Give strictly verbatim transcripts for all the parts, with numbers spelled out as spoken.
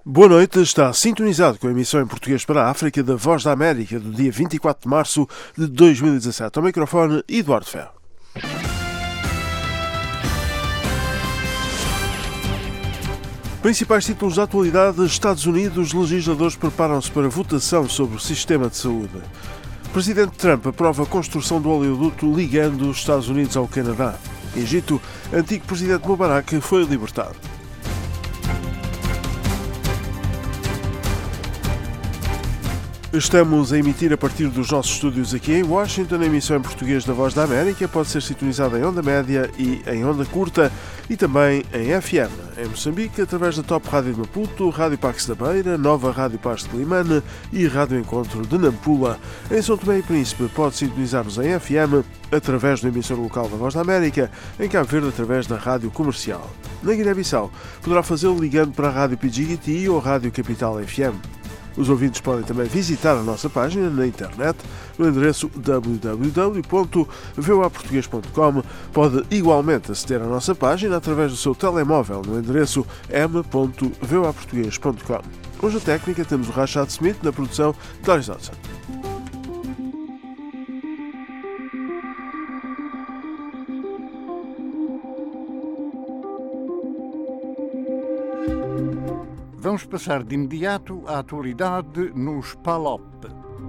Boa noite, está sintonizado com a emissão em português para a África da Voz da América do dia vinte e quatro de março de dois mil e dezassete. Ao microfone, Eduardo Ferro. Principais títulos da atualidade: Estados Unidos, legisladores preparam-se para votação sobre o sistema de saúde. Presidente Trump aprova a construção do oleoduto ligando os Estados Unidos ao Canadá. Egito, antigo presidente Mubarak foi libertado. Estamos a emitir a partir dos nossos estúdios aqui em Washington. A emissão em português da Voz da América pode ser sintonizada em onda média e em onda curta e também em F M. Em Moçambique, através da Top Rádio de Maputo, Rádio Pax da Beira, Nova Rádio Paz de Climane e Rádio Encontro de Nampula. Em São Tomé e Príncipe pode sintonizar-nos em F M através da emissora local da Voz da América, em Cabo Verde através da Rádio Comercial. Na Guiné-Bissau poderá fazê-lo ligando para a Rádio P G T ou a Rádio Capital F M. Os ouvintes podem também visitar a nossa página na internet no endereço w w w ponto v o a português ponto com. Pode igualmente aceder à nossa página através do seu telemóvel no endereço m ponto v o a português ponto com. Hoje a técnica temos o Rashad Smith, na produção Doris Dodson. Vamos passar de imediato à atualidade nos P A L O P.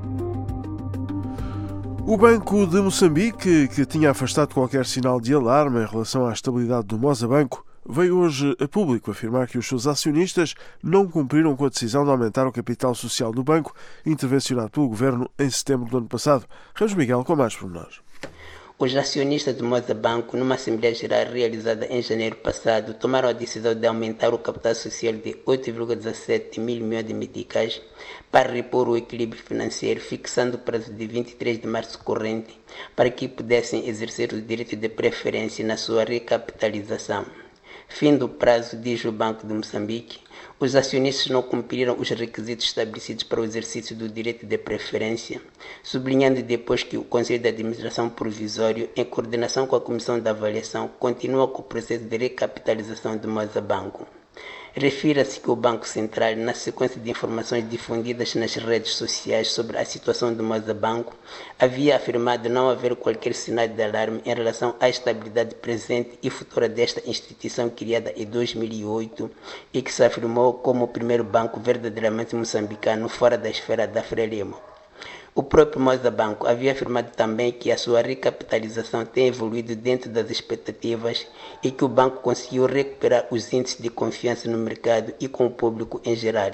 O Banco de Moçambique, que tinha afastado qualquer sinal de alarme em relação à estabilidade do Mozabanco, veio hoje a público afirmar que os seus acionistas não cumpriram com a decisão de aumentar o capital social do banco, intervencionado pelo governo em setembro do ano passado. Ramos Miguel com mais pormenores. Os acionistas do Mozabanco, numa Assembleia Geral realizada em janeiro passado, tomaram a decisão de aumentar o capital social de oito vírgula dezassete mil milhões de meticais para repor o equilíbrio financeiro, fixando o prazo de vinte e três de março corrente para que pudessem exercer o direito de preferência na sua recapitalização. Fim do prazo, diz o Banco de Moçambique, os acionistas não cumpriram os requisitos estabelecidos para o exercício do direito de preferência, sublinhando depois que o Conselho de Administração Provisório, em coordenação com a Comissão de Avaliação, continua com o processo de recapitalização do Mozabanco. Refira-se que o Banco Central, na sequência de informações difundidas nas redes sociais sobre a situação do Mozabanco, havia afirmado não haver qualquer sinal de alarme em relação à estabilidade presente e futura desta instituição criada em dois mil e oito e que se afirmou como o primeiro banco verdadeiramente moçambicano fora da esfera da Frelimo. O próprio Mozabanco havia afirmado também que a sua recapitalização tem evoluído dentro das expectativas e que o banco conseguiu recuperar os índices de confiança no mercado e com o público em geral.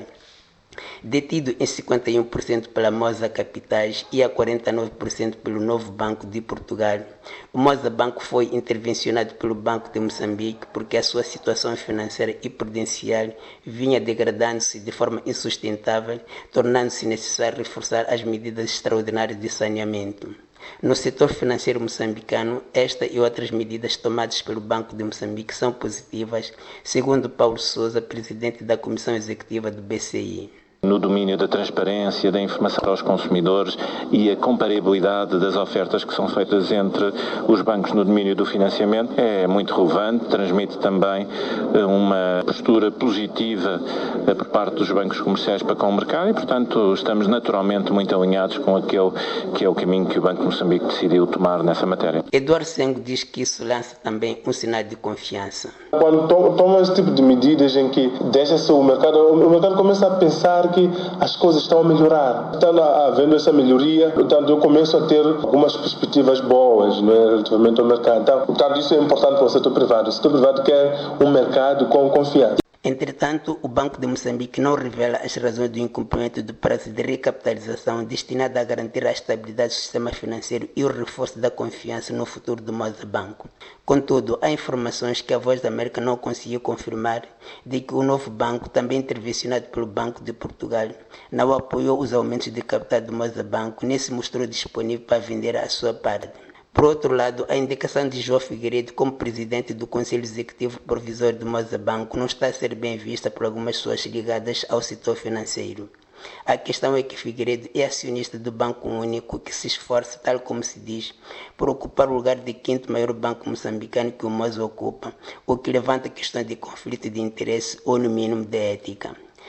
Detido em cinquenta e um por cento pela Moza Capitais e a quarenta e nove por cento pelo Novo Banco de Portugal, o Mozabanco foi intervencionado pelo Banco de Moçambique porque a sua situação financeira e prudencial vinha degradando-se de forma insustentável, tornando-se necessário reforçar as medidas extraordinárias de saneamento. No setor financeiro moçambicano, esta e outras medidas tomadas pelo Banco de Moçambique são positivas, segundo Paulo Sousa, presidente da Comissão Executiva do B C I. No domínio da transparência, da informação aos consumidores e a comparabilidade das ofertas que são feitas entre os bancos no domínio do financiamento é muito relevante, transmite também uma postura positiva por parte dos bancos comerciais para com o mercado e, portanto, estamos naturalmente muito alinhados com aquele que é o caminho que o Banco de Moçambique decidiu tomar nessa matéria. Eduardo Sengo diz que isso lança também um sinal de confiança. Quando toma esse tipo de medidas em que deixa-se o mercado, o mercado começa a pensar que as coisas estão a melhorar. Estando havendo essa melhoria, portanto, eu começo a ter algumas perspectivas boas, não é, relativamente ao mercado. Então, portanto, isso é importante para o setor privado. O setor privado quer um mercado com confiança. Entretanto, o Banco de Moçambique não revela as razões do incumprimento do prazo de recapitalização destinado a garantir a estabilidade do sistema financeiro e o reforço da confiança no futuro do Mozabanco. Contudo, há informações que a Voz da América não conseguiu confirmar de que o novo banco, também intervencionado pelo Banco de Portugal, não apoiou os aumentos de capital do Mozabanco nem se mostrou disponível para vender a sua parte. Por outro lado, a indicação de João Figueiredo como presidente do Conselho Executivo Provisório do Mozabanco não está a ser bem vista por algumas pessoas ligadas ao setor financeiro. A questão é que Figueiredo é acionista do Banco Único, que se esforça, tal como se diz, por ocupar o lugar de quinto maior banco moçambicano que o Moza ocupa, o que levanta questões de conflito de interesse ou, no mínimo, de ética.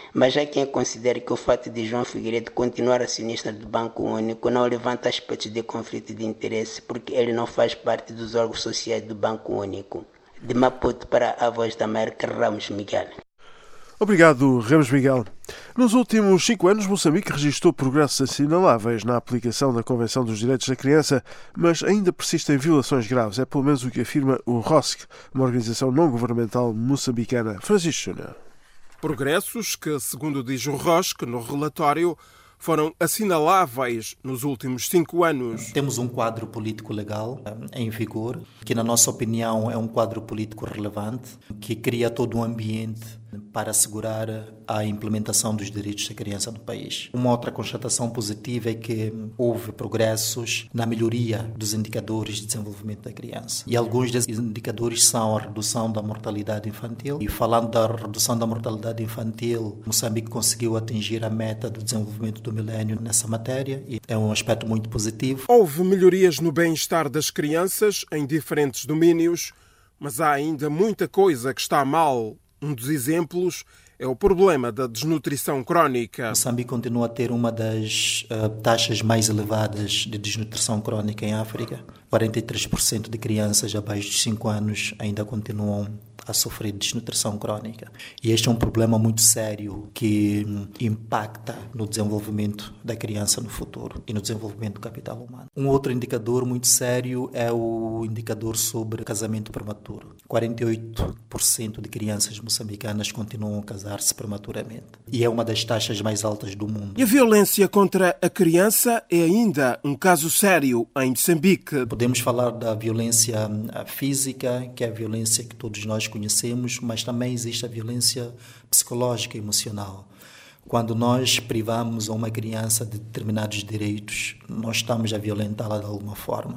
Mas há quem considere que o fato de João Figueiredo continuar acionista do Banco Único não levanta aspectos de conflito de interesse, porque ele não faz parte dos órgãos sociais do Banco Único. De Maputo para a Voz da América, Ramos Miguel. Obrigado, Ramos Miguel. Nos últimos cinco anos, Moçambique registrou progressos assinaláveis na aplicação da Convenção dos Direitos da Criança, mas ainda persistem violações graves. É pelo menos o que afirma o R O S C, uma organização não-governamental moçambicana. Francisco Júnior. Progressos que, segundo diz o R O S C no relatório, foram assinaláveis nos últimos cinco anos. Temos um quadro político legal em vigor, que na nossa opinião é um quadro político relevante, que cria todo um ambiente para assegurar a implementação dos direitos da criança no país. Uma outra constatação positiva é que houve progressos na melhoria dos indicadores de desenvolvimento da criança. E alguns desses indicadores são a redução da mortalidade infantil. E falando da redução da mortalidade infantil, Moçambique conseguiu atingir a meta do desenvolvimento do milénio nessa matéria e é um aspecto muito positivo. Houve melhorias no bem-estar das crianças em diferentes domínios, mas há ainda muita coisa que está mal. Um dos exemplos é o problema da desnutrição crónica. Moçambique continua a ter uma das uh, taxas mais elevadas de desnutrição crónica em África. quarenta e três por cento de crianças abaixo de cinco anos ainda continuam a sofrer desnutrição crónica. E este é um problema muito sério que impacta no desenvolvimento da criança no futuro e no desenvolvimento do capital humano. Um outro indicador muito sério é o indicador sobre casamento prematuro. quarenta e oito por cento de crianças moçambicanas continuam a casar-se prematuramente. E é uma das taxas mais altas do mundo. E a violência contra a criança é ainda um caso sério em Moçambique. Podemos falar da violência física, que é a violência que todos nós conhecemos, mas também existe a violência psicológica e emocional. Quando nós privamos uma criança de determinados direitos, nós estamos a violentá-la de alguma forma.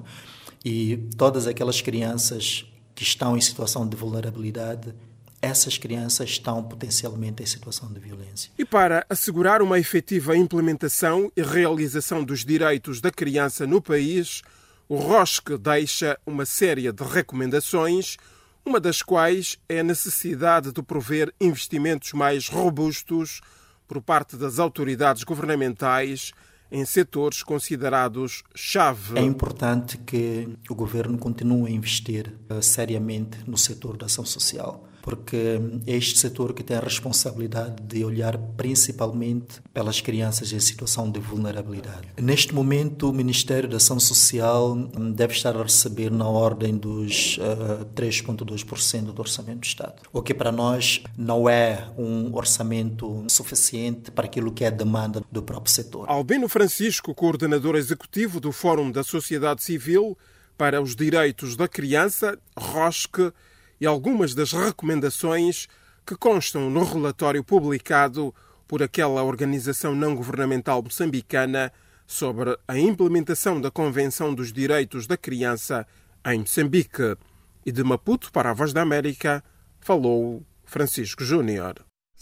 E todas aquelas crianças que estão em situação de vulnerabilidade, essas crianças estão potencialmente em situação de violência. E para assegurar uma efetiva implementação e realização dos direitos da criança no país, o R O S C deixa uma série de recomendações, uma das quais é a necessidade de prover investimentos mais robustos por parte das autoridades governamentais em setores considerados chave. É importante que o governo continue a investir uh, seriamente no setor da ação social, porque é este setor que tem a responsabilidade de olhar principalmente pelas crianças em situação de vulnerabilidade. Neste momento, o Ministério da Ação Social deve estar a receber na ordem dos uh, três vírgula dois por cento do orçamento do Estado, o que para nós não é um orçamento suficiente para aquilo que é a demanda do próprio setor. Albino Francisco, coordenador executivo do Fórum da Sociedade Civil para os Direitos da Criança, R O S C, e algumas das recomendações que constam no relatório publicado por aquela organização não-governamental moçambicana sobre a implementação da Convenção dos Direitos da Criança em Moçambique. E de Maputo para a Voz da América, falou Francisco Júnior.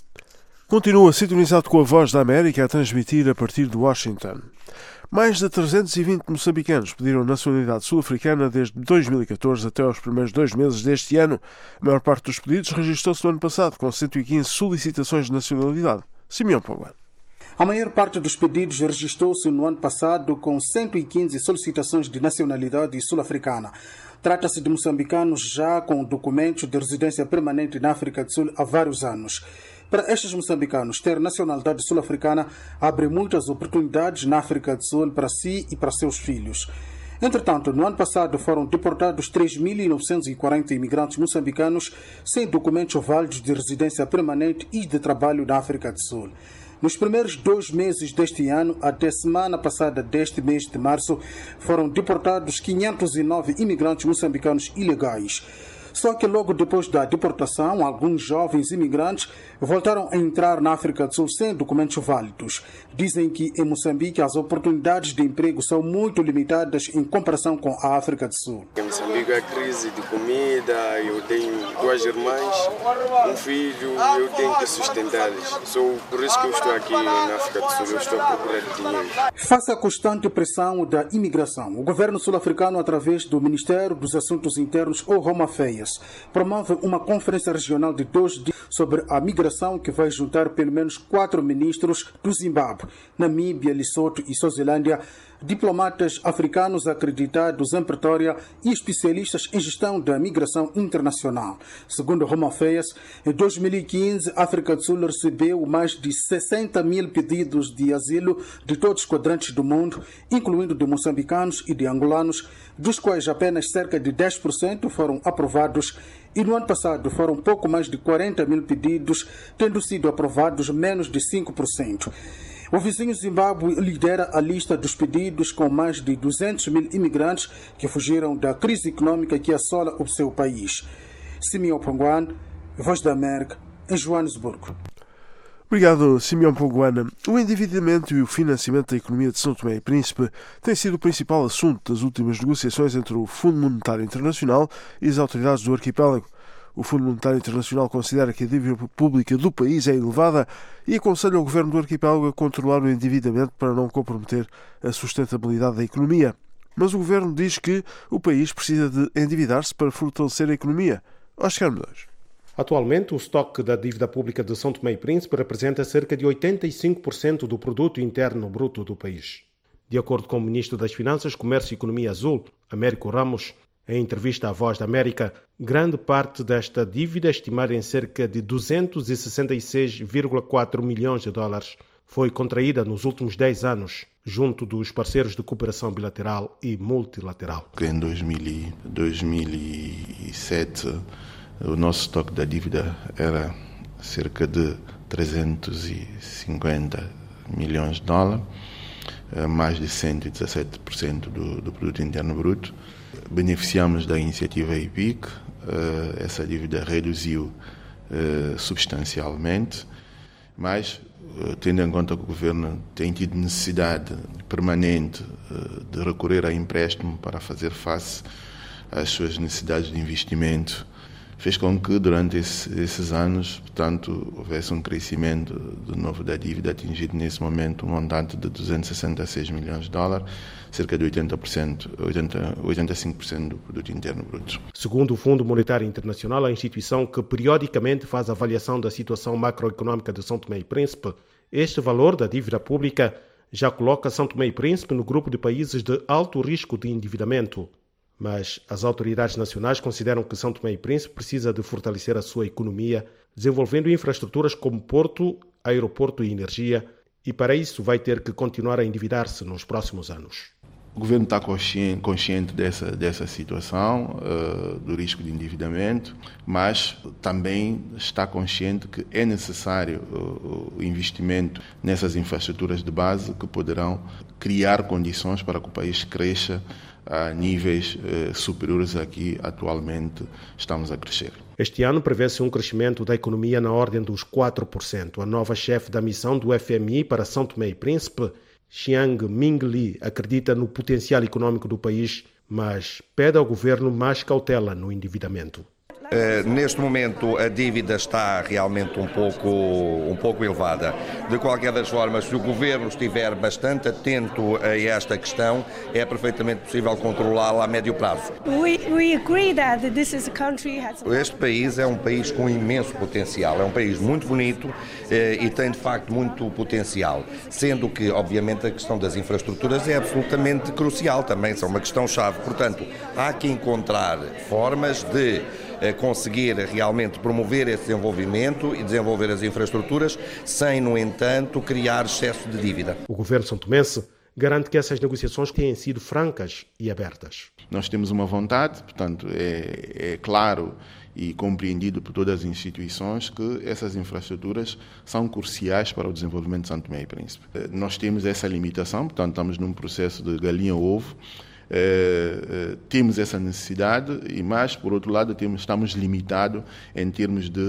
Continua sintonizado com a Voz da América a transmitir a partir de Washington. Mais de trezentos e vinte moçambicanos pediram nacionalidade sul-africana desde dois mil e catorze até aos primeiros dois meses deste ano. A maior parte dos pedidos registrou-se no ano passado, com cento e quinze solicitações de nacionalidade. Simeão Paulo. A maior parte dos pedidos registrou-se no ano passado, com cento e quinze solicitações de nacionalidade sul-africana. Trata-se de moçambicanos já com documentos de residência permanente na África do Sul há vários anos. Para estes moçambicanos, ter nacionalidade sul-africana abre muitas oportunidades na África do Sul para si e para seus filhos. Entretanto, no ano passado foram deportados três mil novecentos e quarenta imigrantes moçambicanos sem documentos válidos de residência permanente e de trabalho na África do Sul. Nos primeiros dois meses deste ano, até semana passada deste mês de março, foram deportados quinhentos e nove imigrantes moçambicanos ilegais. Só que logo depois da deportação, alguns jovens imigrantes voltaram a entrar na África do Sul sem documentos válidos. Dizem que em Moçambique as oportunidades de emprego são muito limitadas em comparação com a África do Sul. Em Moçambique há crise de comida, eu tenho duas irmãs, um filho, eu tenho que sustentá-los. Sou por isso que eu estou aqui na África do Sul, eu estou a procurar dinheiro. Face à constante pressão da imigração, o governo sul-africano, através do Ministério dos Assuntos Internos, ou Home Affairs, Affairs promove uma conferência regional de dois dias sobre a migração que vai juntar pelo menos quatro ministros do Zimbábue, Namíbia, Lesoto e Suazilândia, diplomatas africanos acreditados em Pretória e especialistas em gestão da migração internacional. Segundo Home Affairs, em dois mil e quinze, a África do Sul recebeu mais de sessenta mil pedidos de asilo de todos os quadrantes do mundo, incluindo de moçambicanos e de angolanos, dos quais apenas cerca de dez por cento foram aprovados, e no ano passado foram pouco mais de quarenta mil pedidos, tendo sido aprovados menos de cinco por cento. O vizinho Zimbábue lidera a lista dos pedidos, com mais de duzentos mil imigrantes que fugiram da crise econômica que assola o seu país. Simeão Ponguan, Voz da América, em Joanesburgo. Obrigado, Simeão Ponguana. O endividamento e o financiamento da economia de São Tomé e Príncipe tem sido o principal assunto das últimas negociações entre o Fundo Monetário Internacional e as autoridades do arquipélago. O Fundo Monetário Internacional considera que a dívida pública do país é elevada e aconselha o governo do arquipélago a controlar o endividamento para não comprometer a sustentabilidade da economia. Mas o governo diz que o país precisa de endividar-se para fortalecer a economia. Oscar Medeiros. Atualmente, o estoque da dívida pública de São Tomé e Príncipe representa cerca de oitenta e cinco por cento do produto interno bruto do país. De acordo com o ministro das Finanças, Comércio e Economia Azul, Américo Ramos, em entrevista à Voz da América, grande parte desta dívida, estimada em cerca de duzentos e sessenta e seis vírgula quatro milhões de dólares, foi contraída nos últimos dez anos, junto dos parceiros de cooperação bilateral e multilateral. Em dois mil e sete, o nosso estoque da dívida era cerca de trezentos e cinquenta milhões de dólares, mais de cento e dezassete por cento do, do produto interno bruto. Beneficiamos da iniciativa I P I C, essa dívida reduziu substancialmente, mas tendo em conta que o governo tem tido necessidade permanente de recorrer a empréstimo para fazer face às suas necessidades de investimento, fez com que durante esse, esses anos, portanto, houvesse um crescimento de novo da dívida, atingido nesse momento um montante de duzentos e sessenta e seis milhões de dólares, cerca de oitenta por cento, oitenta, oitenta e cinco por cento do produto interno bruto. Segundo o Fundo Monetário Internacional, a instituição que periodicamente faz avaliação da situação macroeconômica de São Tomé e Príncipe, este valor da dívida pública já coloca São Tomé e Príncipe no grupo de países de alto risco de endividamento. Mas as autoridades nacionais consideram que São Tomé e Príncipe precisa de fortalecer a sua economia, desenvolvendo infraestruturas como porto, aeroporto e energia, e para isso vai ter que continuar a endividar-se nos próximos anos. O governo está consciente, consciente dessa, dessa situação, uh, do risco de endividamento, mas também está consciente que é necessário uh, o investimento nessas infraestruturas de base que poderão criar condições para que o país cresça a níveis uh, superiores a que atualmente estamos a crescer. Este ano prevê-se um crescimento da economia na ordem dos quatro por cento. A nova chefe da missão do F M I para São Tomé e Príncipe, Xiang Ming Li, acredita no potencial econômico do país, mas pede ao governo mais cautela no endividamento. Uh, neste momento a dívida está realmente um pouco, um pouco elevada. De qualquer das formas, se o governo estiver bastante atento a esta questão, é perfeitamente possível controlá-la a médio prazo. We, we agree that this is a country has... Este país é um país com imenso potencial, é um país muito bonito uh, e tem de facto muito potencial, sendo que obviamente a questão das infraestruturas é absolutamente crucial também, são uma questão-chave. Portanto, há que encontrar formas de conseguir realmente promover esse desenvolvimento e desenvolver as infraestruturas sem, no entanto, criar excesso de dívida. O governo santomense garante que essas negociações tenham sido francas e abertas. Nós temos uma vontade, portanto, é, é claro e compreendido por todas as instituições que essas infraestruturas são cruciais para o desenvolvimento de São Tomé e Príncipe. Nós temos essa limitação, portanto, estamos num processo de galinha-ovo. Uh, uh, temos essa necessidade, e mais, por outro lado, temos, estamos limitados em termos de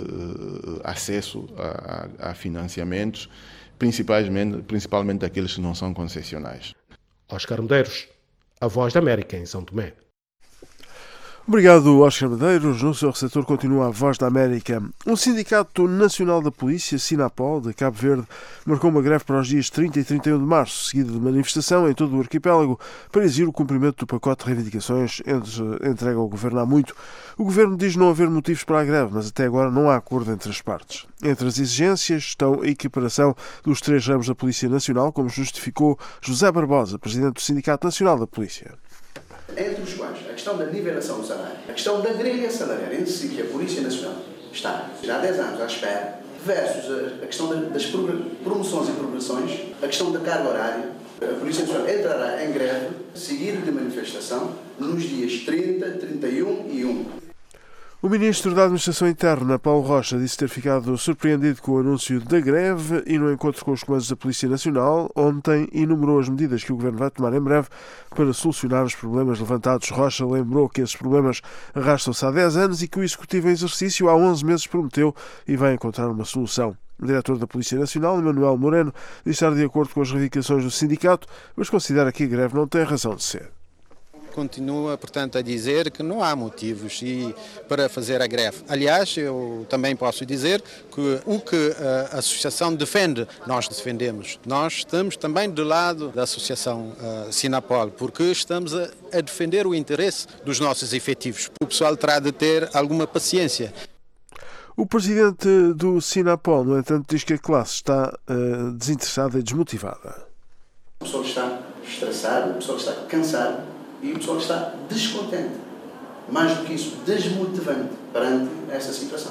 uh, acesso a, a, a financiamentos, principalmente, principalmente aqueles que não são concessionais. Oscar Medeiros, a Voz da América em São Tomé. Obrigado, Oscar Medeiros. No seu receptor continua a Voz da América. Um sindicato nacional da polícia, Sinapol, de Cabo Verde, marcou uma greve para os dias trinta e trinta e um de março, seguida de manifestação em todo o arquipélago para exigir o cumprimento do pacote de reivindicações entregue ao governo há muito. O governo diz não haver motivos para a greve, mas até agora não há acordo entre as partes. Entre as exigências estão a equiparação dos três ramos da Polícia Nacional, como justificou José Barbosa, presidente do Sindicato Nacional da Polícia. Entre os quais a questão da nivelação do salário, a questão da grelha salarial em si, que a Polícia Nacional está já há dez anos à espera, versus a questão das promoções e progressões, a questão da carga horária. A Polícia Nacional entrará em greve, seguida de manifestação, nos dias trinta, trinta e um e um. O ministro da Administração Interna, Paulo Rocha, disse ter ficado surpreendido com o anúncio da greve e, no encontro com os comandos da Polícia Nacional, ontem enumerou as medidas que o governo vai tomar em breve para solucionar os problemas levantados. Rocha lembrou que esses problemas arrastam-se há dez anos e que o Executivo em exercício há onze meses prometeu e vai encontrar uma solução. O diretor da Polícia Nacional, Manuel Moreno, diz estar de acordo com as reivindicações do sindicato, mas considera que a greve não tem razão de ser. Continua, portanto, a dizer que não há motivos e, para fazer a greve. Aliás, eu também posso dizer que o que a associação defende, nós defendemos. Nós estamos também do lado da associação uh, Sinapol, porque estamos a, a defender o interesse dos nossos efetivos. O pessoal terá de ter alguma paciência. O presidente do Sinapol, no entanto, diz que a classe está uh, desinteressada e desmotivada. O pessoal está estressado, o pessoal está cansado. E o pessoal está descontente, mais do que isso, desmotivante perante esta situação.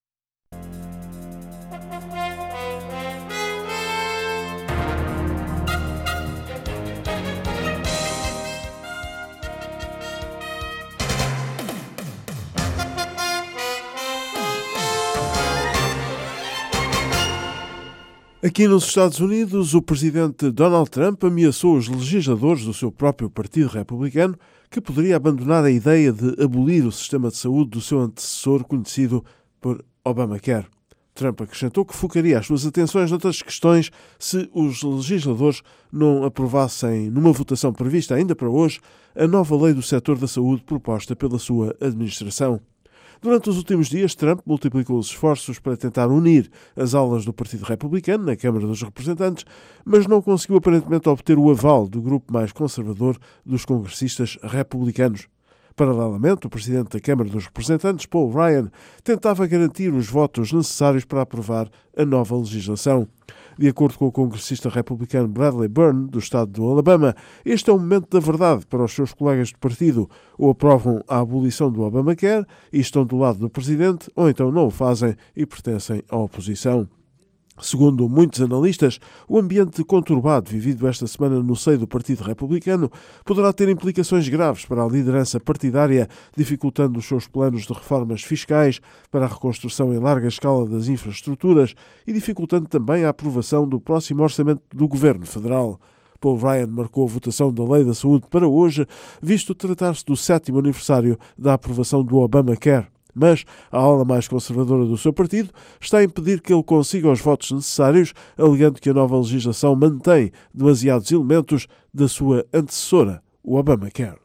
Aqui nos Estados Unidos, o presidente Donald Trump ameaçou os legisladores do seu próprio partido republicano que poderia abandonar a ideia de abolir o sistema de saúde do seu antecessor, conhecido por Obamacare. Trump acrescentou que focaria as suas atenções noutras questões se os legisladores não aprovassem, numa votação prevista ainda para hoje, a nova lei do setor da saúde proposta pela sua administração. Durante os últimos dias, Trump multiplicou os esforços para tentar unir as alas do Partido Republicano na Câmara dos Representantes, mas não conseguiu aparentemente obter o aval do grupo mais conservador dos congressistas republicanos. Paralelamente, o presidente da Câmara dos Representantes, Paul Ryan, tentava garantir os votos necessários para aprovar a nova legislação. De acordo com o congressista republicano Bradley Byrne, do estado do Alabama, este é o momento da verdade para os seus colegas de partido. Ou aprovam a abolição do Obamacare e estão do lado do presidente, ou então não o fazem e pertencem à oposição. Segundo muitos analistas, o ambiente conturbado vivido esta semana no seio do Partido Republicano poderá ter implicações graves para a liderança partidária, dificultando os seus planos de reformas fiscais para a reconstrução em larga escala das infraestruturas e dificultando também a aprovação do próximo orçamento do Governo Federal. Paul Ryan marcou a votação da Lei da Saúde para hoje, visto tratar-se do sétimo aniversário da aprovação do Obamacare. Mas a ala mais conservadora do seu partido está a impedir que ele consiga os votos necessários, alegando que a nova legislação mantém demasiados elementos da sua antecessora, o Obamacare.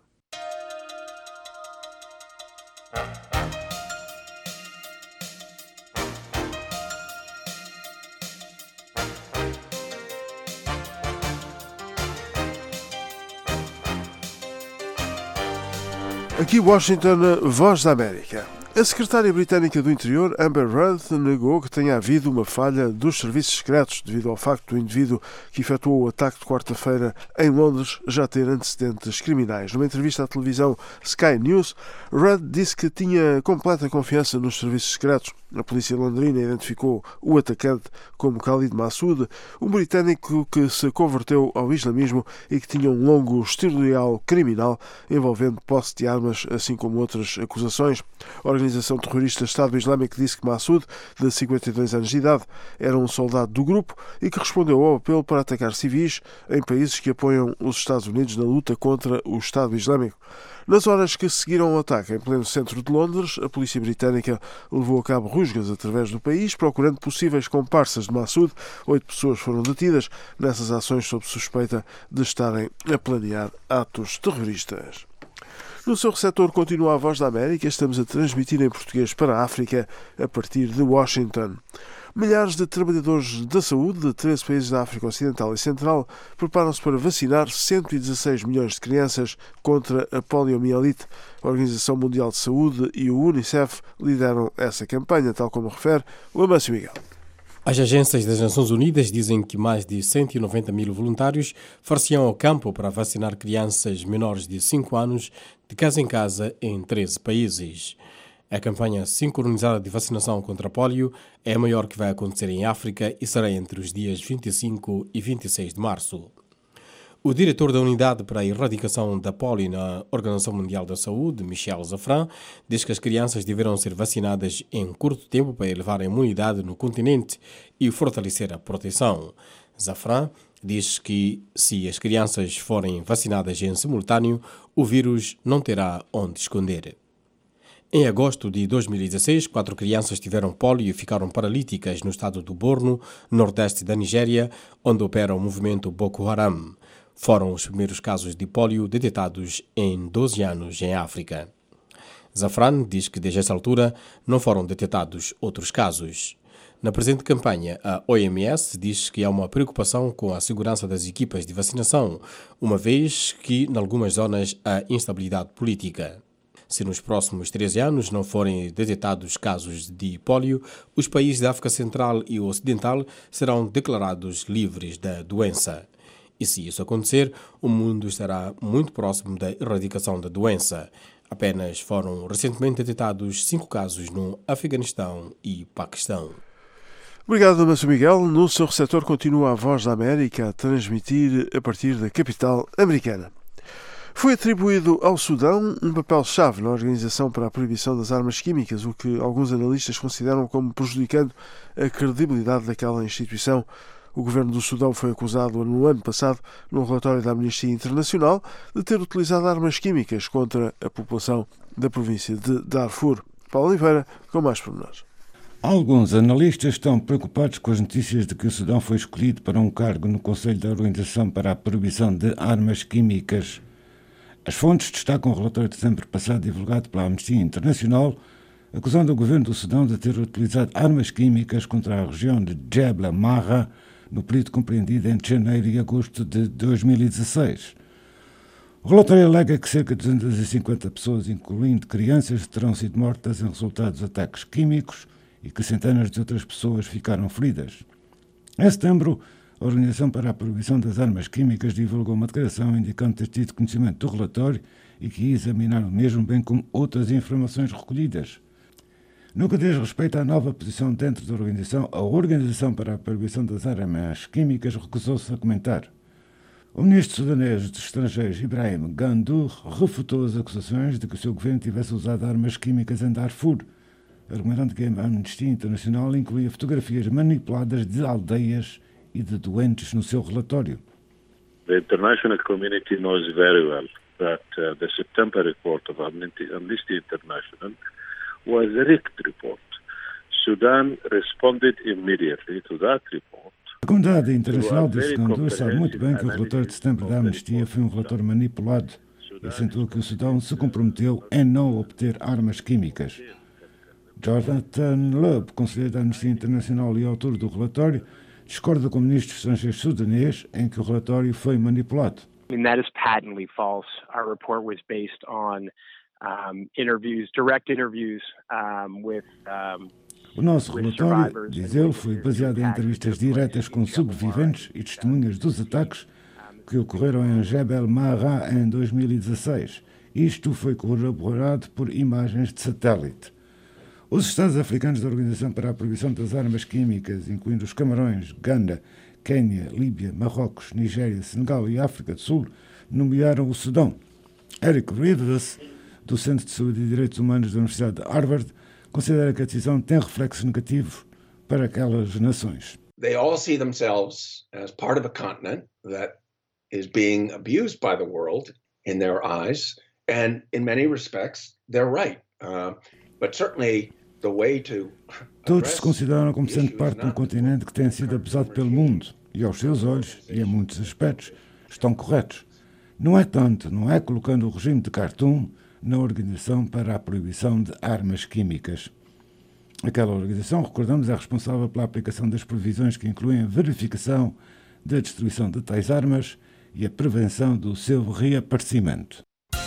Aqui Washington, Voz da América. A secretária britânica do Interior, Amber Rudd, negou que tenha havido uma falha dos serviços secretos devido ao facto do indivíduo que efetuou o ataque de quarta-feira em Londres já ter antecedentes criminais. Numa entrevista à televisão Sky News, Rudd disse que tinha completa confiança nos serviços secretos. A polícia londrina identificou o atacante como Khalid Massoud, um britânico que se converteu ao islamismo e que tinha um longo historial criminal envolvendo posse de armas, assim como outras acusações. A organização terrorista Estado Islâmico disse que Massoud, de cinquenta e dois anos de idade, era um soldado do grupo e que respondeu ao apelo para atacar civis em países que apoiam os Estados Unidos na luta contra o Estado Islâmico. Nas horas que seguiram o ataque em pleno centro de Londres, a polícia britânica levou a cabo rusgas através do país, procurando possíveis comparsas de Massoud. Oito pessoas foram detidas nessas ações sob suspeita de estarem a planear atos terroristas. No seu receptor continua a Voz da América, estamos a transmitir em português para a África a partir de Washington. Milhares de trabalhadores da saúde de treze países da África Ocidental e Central preparam-se para vacinar cento e dezasseis milhões de crianças contra a poliomielite. A Organização Mundial de Saúde e o Unicef lideram essa campanha, tal como refere o Amâncio Miguel. As agências das Nações Unidas dizem que mais de cento e noventa mil voluntários far-se-ão ao campo para vacinar crianças menores de cinco anos de casa em casa em treze países. A campanha sincronizada de vacinação contra a polio é a maior que vai acontecer em África e será entre os dias vinte e cinco e vinte e seis de março. O diretor da Unidade para a Erradicação da Polio na Organização Mundial da Saúde, Michel Zafran, diz que as crianças deverão ser vacinadas em curto tempo para elevar a imunidade no continente e fortalecer a proteção. Zafran diz que, se as crianças forem vacinadas em simultâneo, o vírus não terá onde esconder. Em agosto de dois mil e dezesseis, quatro crianças tiveram pólio e ficaram paralíticas no estado do Borno, nordeste da Nigéria, onde opera o movimento Boko Haram. Foram os primeiros casos de pólio detectados em doze anos em África. Zafran diz que, desde essa altura, não foram detectados outros casos. Na presente campanha, a O M S diz que há uma preocupação com a segurança das equipas de vacinação, uma vez que, em algumas zonas, há instabilidade política. Se nos próximos treze anos não forem detectados casos de pólio, os países da África Central e Ocidental serão declarados livres da doença. E se isso acontecer, o mundo estará muito próximo da erradicação da doença. Apenas foram recentemente detectados cinco casos no Afeganistão e Paquistão. Obrigado, Amâncio Miguel. No seu receptor continua a Voz da América a transmitir a partir da capital americana. Foi atribuído ao Sudão um papel-chave na Organização para a Proibição das Armas Químicas, o que alguns analistas consideram como prejudicando a credibilidade daquela instituição. O governo do Sudão foi acusado no ano passado, num relatório da Amnistia Internacional, de ter utilizado armas químicas contra a população da província de Darfur. Paulo Oliveira, com mais pormenores. Alguns analistas estão preocupados com as notícias de que o Sudão foi escolhido para um cargo no Conselho da Organização para a Proibição de Armas Químicas. As fontes destacam o relatório de dezembro passado divulgado pela Amnistia Internacional, acusando o governo do Sudão de ter utilizado armas químicas contra a região de Jebel Marra, no período compreendido entre janeiro e agosto de dois mil e dezesseis. O relatório alega que cerca de duzentas e cinquenta pessoas, incluindo crianças, terão sido mortas em resultado dos ataques químicos e que centenas de outras pessoas ficaram feridas. Em setembro, a Organização para a Proibição das Armas Químicas divulgou uma declaração indicando ter tido conhecimento do relatório e que ia examinar o mesmo, bem como outras informações recolhidas. No que diz respeito à nova posição dentro da organização, a Organização para a Proibição das Armas Químicas recusou-se a comentar. O ministro sudanês dos Estrangeiros, Ibrahim Gandour, refutou as acusações de que o seu governo tivesse usado armas químicas em Darfur, argumentando que a Amnistia Internacional incluía fotografias manipuladas de aldeias e de doentes no seu relatório. The international community knows very well that uh, the September report of Amnesty International was a rigged report. Sudan responded immediately to that report. A comunidade internacional disse que Gandour sabe muito bem que o relatório de setembro da Amnistia foi um relatório manipulado e acentuou que o Sudão se comprometeu em não obter armas químicas. Jonathan Loeb, conselheiro da Amnistia Internacional e autor do relatório, discorda com o ministro dos Estrangeiros sudanês em que o relatório foi manipulado. I mean, that is patently false. Our report was based on um, interviews, direct interviews um, with um, O nosso relatório, diz ele, foi baseado em entrevistas diretas com sobreviventes e testemunhas dos ataques que ocorreram em Jebel Marra em dois mil e dezesseis. Isto foi corroborado por imagens de satélite. Os Estados africanos da Organização para a Proibição das Armas Químicas, incluindo os Camarões, Gana, Quênia, Líbia, Marrocos, Nigéria, Senegal e África do Sul, nomearam o Sudão. Eric Rivers, do Centro de Saúde e Direitos Humanos da Universidade de Harvard, considera que a decisão tem reflexos negativos para aquelas nações. They all see themselves as part of a continent that is being abused by the world in their eyes, and in many respects, they're right. Uh, but certainly the way to Todos se consideram como sendo parte de um continente que tem sido abusado pelo mundo, e aos seus olhos, e em muitos aspectos, estão corretos. Não é tanto, não é colocando o regime de Khartoum na Organização para a Proibição de Armas Químicas. Aquela organização, recordamos, é responsável pela aplicação das previsões que incluem a verificação da destruição de tais armas e a prevenção do seu reaparecimento.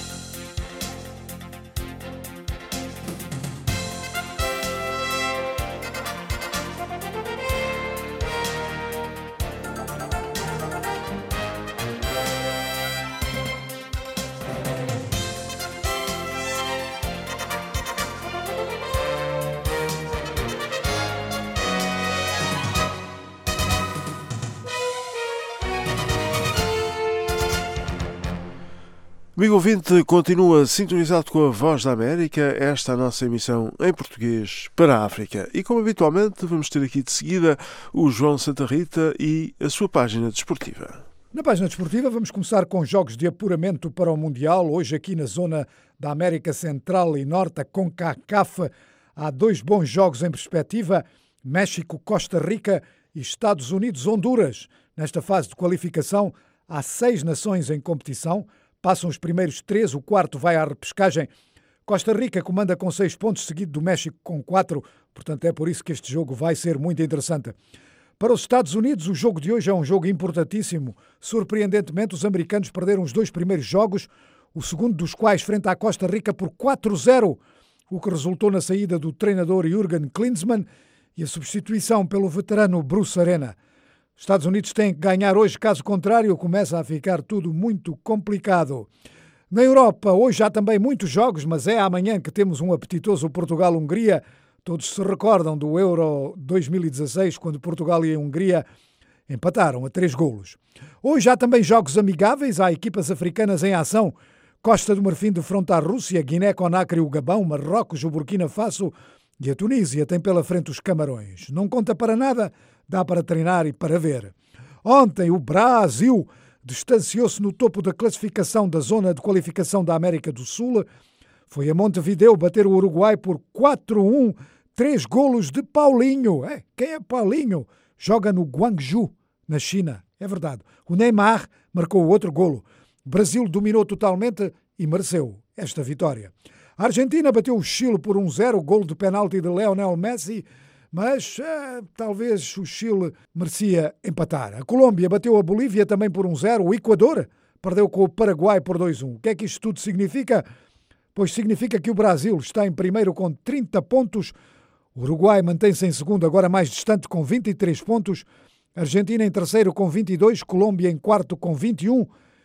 Amigo ouvinte, continua sintonizado com a Voz da América, esta é a nossa emissão em português para a África. E como habitualmente, vamos ter aqui de seguida o João Santa Rita e a sua página desportiva. Na página desportiva vamos começar com jogos de apuramento para o Mundial. Hoje aqui na zona da América Central e Norte, a CONCACAF, há dois bons jogos em perspectiva, México, Costa Rica e Estados Unidos, Honduras. Nesta fase de qualificação há seis nações em competição. Passam os primeiros três, o quarto vai à repescagem. Costa Rica comanda com seis pontos, seguido do México com quatro, portanto é por isso que este jogo vai ser muito interessante. Para os Estados Unidos, o jogo de hoje é um jogo importantíssimo. Surpreendentemente, os americanos perderam os dois primeiros jogos, o segundo dos quais frente à Costa Rica por quatro a zero, o que resultou na saída do treinador Jürgen Klinsmann e a substituição pelo veterano Bruce Arena. Os Estados Unidos têm que ganhar hoje, caso contrário, começa a ficar tudo muito complicado. Na Europa, hoje há também muitos jogos, mas é amanhã que temos um apetitoso Portugal-Hungria. Todos se recordam do Euro dois mil e dezasseis, quando Portugal e a Hungria empataram a três golos. Hoje há também jogos amigáveis, há equipas africanas em ação. Costa do Marfim defronta a Rússia, Guiné-Conakry, o Gabão, Marrocos, o Burkina Faso e a Tunísia tem pela frente os Camarões. Não conta para nada, dá para treinar e para ver. Ontem o Brasil distanciou-se no topo da classificação da zona de qualificação da América do Sul. Foi a Montevideo bater o Uruguai por quatro a um, três golos de Paulinho. É, quem é Paulinho? Joga no Guangzhou, na China. É verdade. O Neymar marcou o outro golo. O Brasil dominou totalmente e mereceu esta vitória. A Argentina bateu o Chile por um a zero, golo de penalti de Lionel Messi, mas eh, talvez o Chile merecia empatar. A Colômbia bateu a Bolívia também por um a zero, o Equador perdeu com o Paraguai por dois a um. O que é que isto tudo significa? Pois significa que o Brasil está em primeiro com trinta pontos, o Uruguai mantém-se em segundo, agora mais distante, com vinte e três pontos, a Argentina em terceiro com vinte e dois, Colômbia em quarto com vinte e um,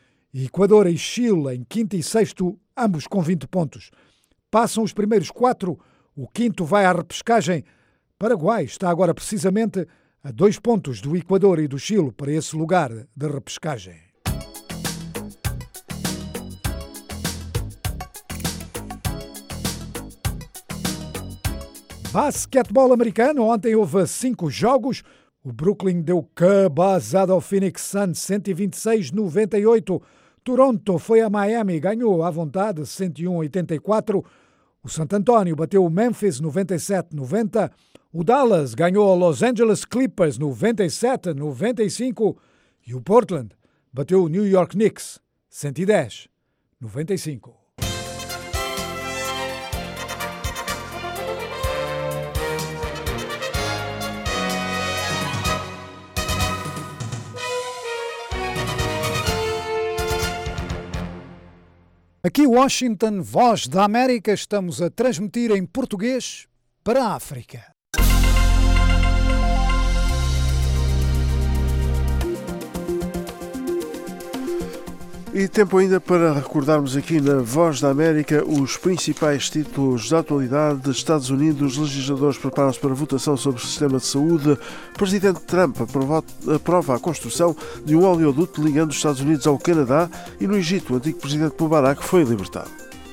e Equador e Chile em quinto e sexto, ambos com vinte pontos. Passam os primeiros quatro, o quinto vai à repescagem. Paraguai está agora precisamente a dois pontos do Equador e do Chile para esse lugar de repescagem. Basquetebol americano, ontem houve cinco jogos. O Brooklyn deu cabazada ao Phoenix Suns, cento e vinte e seis a noventa e oito. Toronto foi a Miami, ganhou à vontade, cento e um a oitenta e quatro. O Santo António bateu o Memphis, noventa e sete a noventa. O Dallas ganhou ao Los Angeles Clippers, noventa e sete a noventa e cinco. E o Portland bateu o New York Knicks, cento e dez a noventa e cinco. Aqui Washington, Voz da América, estamos a transmitir em português para a África. E tempo ainda para recordarmos aqui na Voz da América os principais títulos da atualidade. Estados Unidos, legisladores preparam-se para votação sobre o sistema de saúde. Presidente Trump aprova, aprova a construção de um oleoduto ligando os Estados Unidos ao Canadá. E no Egito, o antigo presidente Mubarak foi libertado.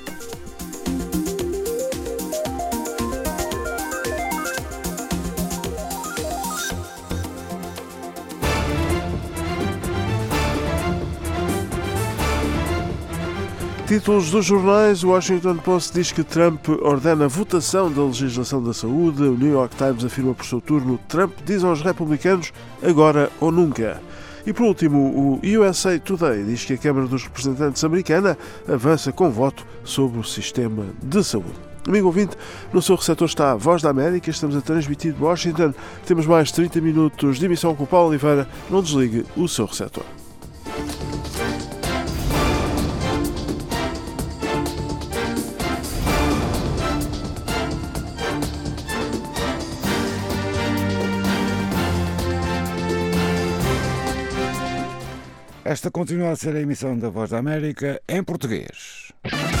Títulos dos jornais. O Washington Post diz que Trump ordena a votação da legislação da saúde. O New York Times afirma por seu turno: Trump diz aos republicanos agora ou nunca. E por último, o U S A Today diz que a Câmara dos Representantes americana avança com voto sobre o sistema de saúde. Amigo ouvinte, no seu receptor está a Voz da América, estamos a transmitir de Washington, temos mais trinta minutos de emissão com o Paulo Oliveira, não desligue o seu receptor. Esta continua a ser a emissão da Voz da América em português.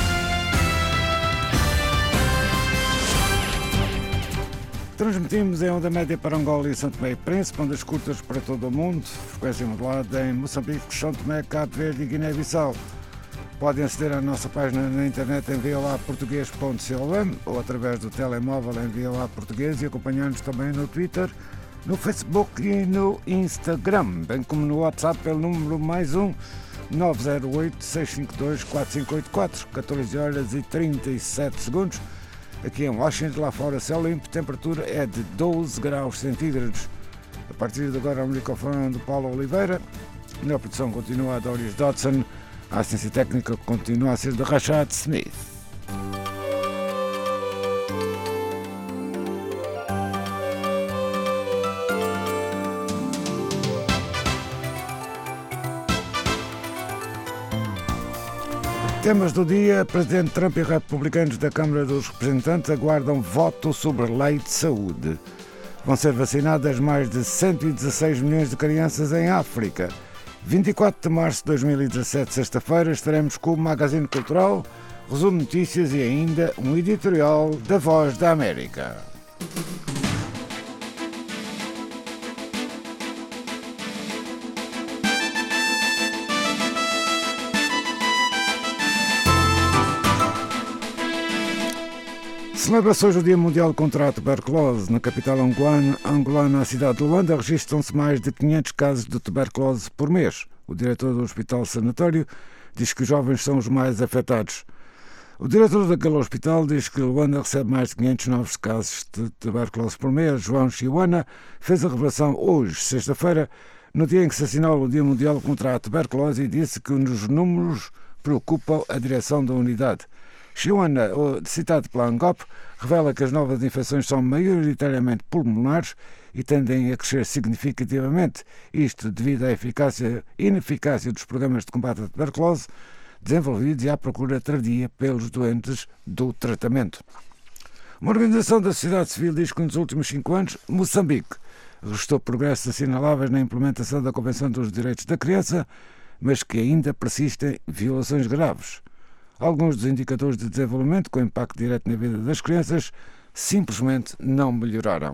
Transmitimos em onda média para Angola e São Tomé e Príncipe, ondas curtas para todo o mundo, frequência modulada em Moçambique, São Tomé, Cabo Verde e Guiné-Bissau. Podem aceder à nossa página na internet em voa português ponto com ou através do telemóvel em voa português e acompanhar-nos também no Twitter, no Facebook e no Instagram, bem como no WhatsApp pelo número mais um nove zero oito, seis cinco dois, quatro cinco oito quatro, catorze horas e trinta e sete segundos. Aqui em Washington, lá fora, céu limpo, temperatura é de doze graus centígrados. A partir de agora, o microfone do Paulo Oliveira. Na produção continua a Doris Dodson. A assistência técnica continua a ser de Rashad Smith. Temas do dia: Presidente Trump e republicanos da Câmara dos Representantes aguardam voto sobre lei de saúde. Vão ser vacinadas mais de cento e dezasseis milhões de crianças em África. vinte e quatro de março de dois mil e dezassete, sexta-feira, estaremos com o Magazine Cultural, resumo de notícias e ainda um editorial da Voz da América. Celebrações do Dia Mundial contra a Tuberculose. Na capital angolana, angolana, a cidade de Luanda, registram-se mais de quinhentos casos de tuberculose por mês. O diretor do Hospital Sanatório diz que os jovens são os mais afetados. O diretor daquele hospital diz que Luanda recebe mais de quinhentos novos casos de tuberculose por mês. João Chiuana fez a revelação hoje, sexta-feira, no dia em que se assinala o Dia Mundial contra a Tuberculose, e disse que os números preocupam a direção da unidade. Chiuana, citado pela ANGOP, revela que as novas infecções são maioritariamente pulmonares e tendem a crescer significativamente, isto devido à eficácia e ineficácia dos programas de combate à tuberculose desenvolvidos e à procura tardia pelos doentes do tratamento. Uma organização da sociedade civil diz que nos últimos cinco anos, Moçambique registrou progressos assinaláveis na implementação da Convenção dos Direitos da Criança, mas que ainda persistem violações graves. Alguns dos indicadores de desenvolvimento com impacto direto na vida das crianças simplesmente não melhoraram.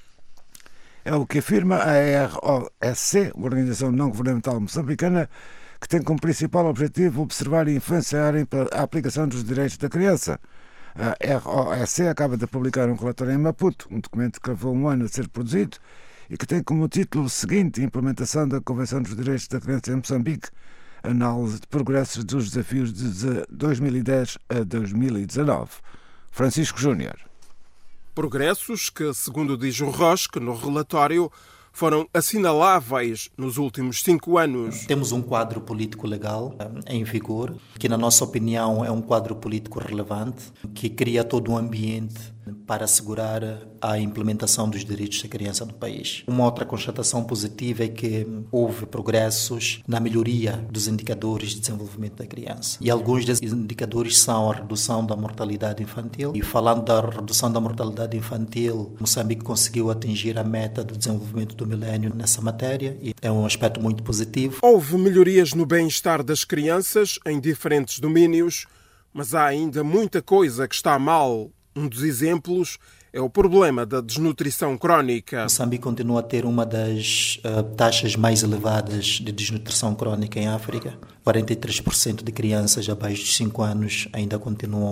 É o que afirma a R O S C, uma organização não-governamental moçambicana, que tem como principal objetivo observar e influenciar a aplicação dos direitos da criança. A R O S C acaba de publicar um relatório em Maputo, um documento que levou um ano a ser produzido e que tem como título o seguinte: Implementação da Convenção dos Direitos da Criança em Moçambique, análise de progressos dos desafios de dois mil e dez a dois mil e dezanove. Francisco Júnior. Progressos que, segundo diz o Rosque no relatório, foram assinaláveis nos últimos cinco anos. Temos um quadro político legal em vigor, que na nossa opinião é um quadro político relevante, que cria todo um ambiente para assegurar a implementação dos direitos da criança no país. Uma outra constatação positiva é que houve progressos na melhoria dos indicadores de desenvolvimento da criança. E alguns desses indicadores são a redução da mortalidade infantil. E falando da redução da mortalidade infantil, Moçambique conseguiu atingir a meta do desenvolvimento do milénio nessa matéria e é um aspecto muito positivo. Houve melhorias no bem-estar das crianças em diferentes domínios, mas há ainda muita coisa que está mal. Um dos exemplos é o problema da desnutrição crónica. Moçambique continua a ter uma das uh, taxas mais elevadas de desnutrição crónica em África. quarenta e três por cento de crianças abaixo de cinco anos ainda continuam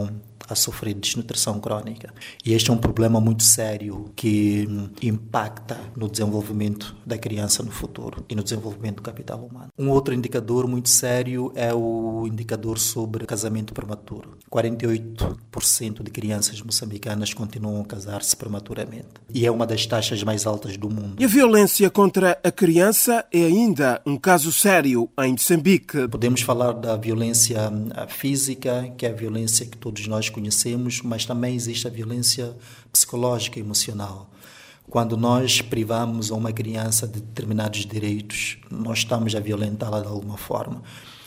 a sofrer desnutrição crônica. E este é um problema muito sério que impacta no desenvolvimento da criança no futuro e no desenvolvimento do capital humano. Um outro indicador muito sério é o indicador sobre casamento prematuro. quarenta e oito por cento de crianças moçambicanas continuam a casar-se prematuramente. E é uma das taxas mais altas do mundo. E a violência contra a criança é ainda um caso sério em Moçambique. Podemos falar da violência física, que é a violência que todos nós conhecemos, mas também existe a violência psicológica e emocional. Quando nós privamos uma criança de determinados direitos, nós estamos a violentá-la de alguma forma.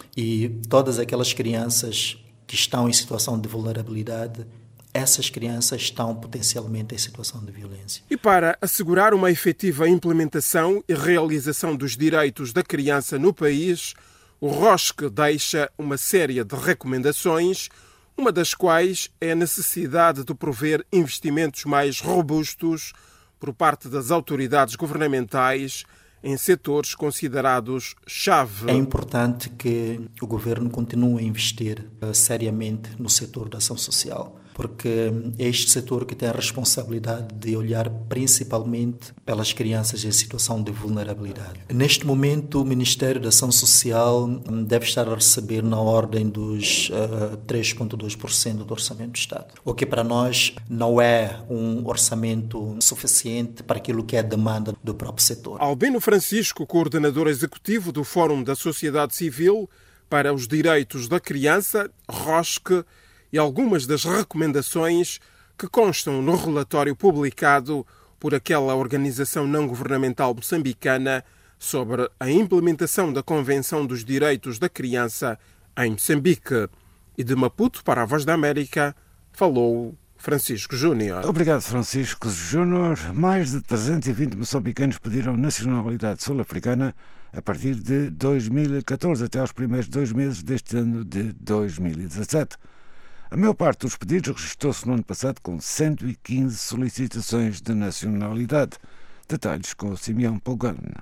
E todas aquelas crianças que estão em situação de vulnerabilidade, essas crianças estão potencialmente em situação de violência. E para assegurar uma efetiva implementação e realização dos direitos da criança no país, o ROSC deixa uma série de recomendações, uma das quais é a necessidade de prover investimentos mais robustos por parte das autoridades governamentais em setores considerados chave. É importante que o governo continue a investir uh, seriamente no setor da ação social, porque é este setor que tem a responsabilidade de olhar principalmente pelas crianças em situação de vulnerabilidade. Neste momento, o Ministério da Ação Social deve estar a receber na ordem dos uh, três vírgula dois por cento do orçamento do Estado, o que para nós não é um orçamento suficiente para aquilo que é a demanda do próprio setor. Albino Francisco, coordenador executivo do Fórum da Sociedade Civil para os Direitos da Criança, ROSC, e algumas das recomendações que constam no relatório publicado por aquela organização não-governamental moçambicana sobre a implementação da Convenção dos Direitos da Criança em Moçambique. E de Maputo para a Voz da América, falou Francisco Júnior. Obrigado, Francisco Júnior. Mais de trezentos e vinte moçambicanos pediram nacionalidade sul-africana a partir de dois mil e catorze, até aos primeiros dois meses deste ano de dois mil e dezassete. A maior parte dos pedidos registrou-se no ano passado com cento e quinze solicitações de nacionalidade. Detalhes com o Simeão Pogana.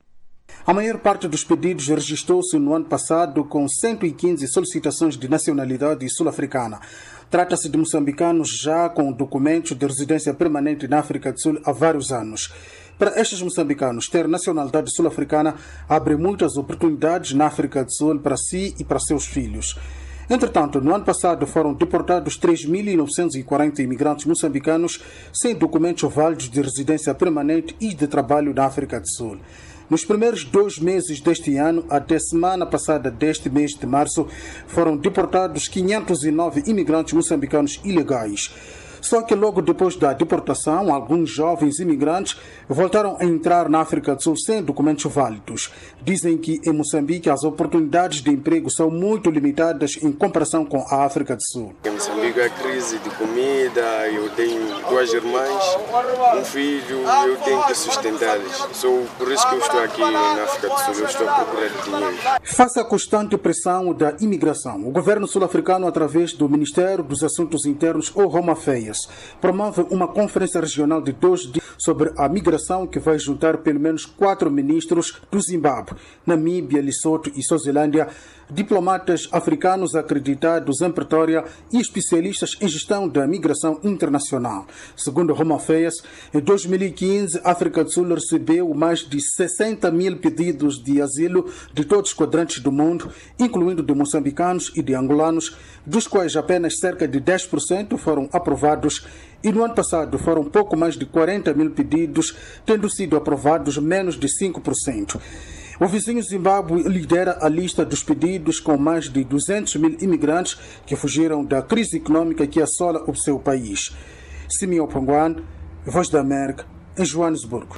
A maior parte dos pedidos registrou-se no ano passado com cento e quinze solicitações de nacionalidade sul-africana. Trata-se de moçambicanos já com documentos de residência permanente na África do Sul há vários anos. Para estes moçambicanos, ter nacionalidade sul-africana abre muitas oportunidades na África do Sul para si e para seus filhos. Entretanto, no ano passado foram deportados três mil novecentos e quarenta imigrantes moçambicanos sem documentos válidos de residência permanente e de trabalho na África do Sul. Nos primeiros dois meses deste ano, até semana passada deste mês de março, foram deportados quinhentos e nove imigrantes moçambicanos ilegais. Só que logo depois da deportação, alguns jovens imigrantes voltaram a entrar na África do Sul sem documentos válidos. Dizem que em Moçambique as oportunidades de emprego são muito limitadas em comparação com a África do Sul. Em Moçambique há crise de comida, eu tenho duas irmãs, um filho, eu tenho que sustentá-los. Sou por isso que eu estou aqui na África do Sul, eu estou a procurar dinheiro. Face à constante pressão da imigração, o governo sul-africano, através do Ministério dos Assuntos Internos, ou Home Affairs, promove uma conferência regional de dois dias sobre a migração que vai juntar pelo menos quatro ministros do Zimbábue, Namíbia, Lesoto e Suazilândia, diplomatas africanos acreditados em Pretória e especialistas em gestão da migração internacional. Segundo Home Affairs, em dois mil e quinze, a África do Sul recebeu mais de sessenta mil pedidos de asilo de todos os quadrantes do mundo, incluindo de moçambicanos e de angolanos, dos quais apenas cerca de dez por cento foram aprovados, e no ano passado foram pouco mais de quarenta mil pedidos, tendo sido aprovados menos de cinco por cento. O vizinho Zimbábue lidera a lista dos pedidos com mais de duzentos mil imigrantes que fugiram da crise econômica que assola o seu país. Simeão Panguan, Voz da América, em Joanesburgo.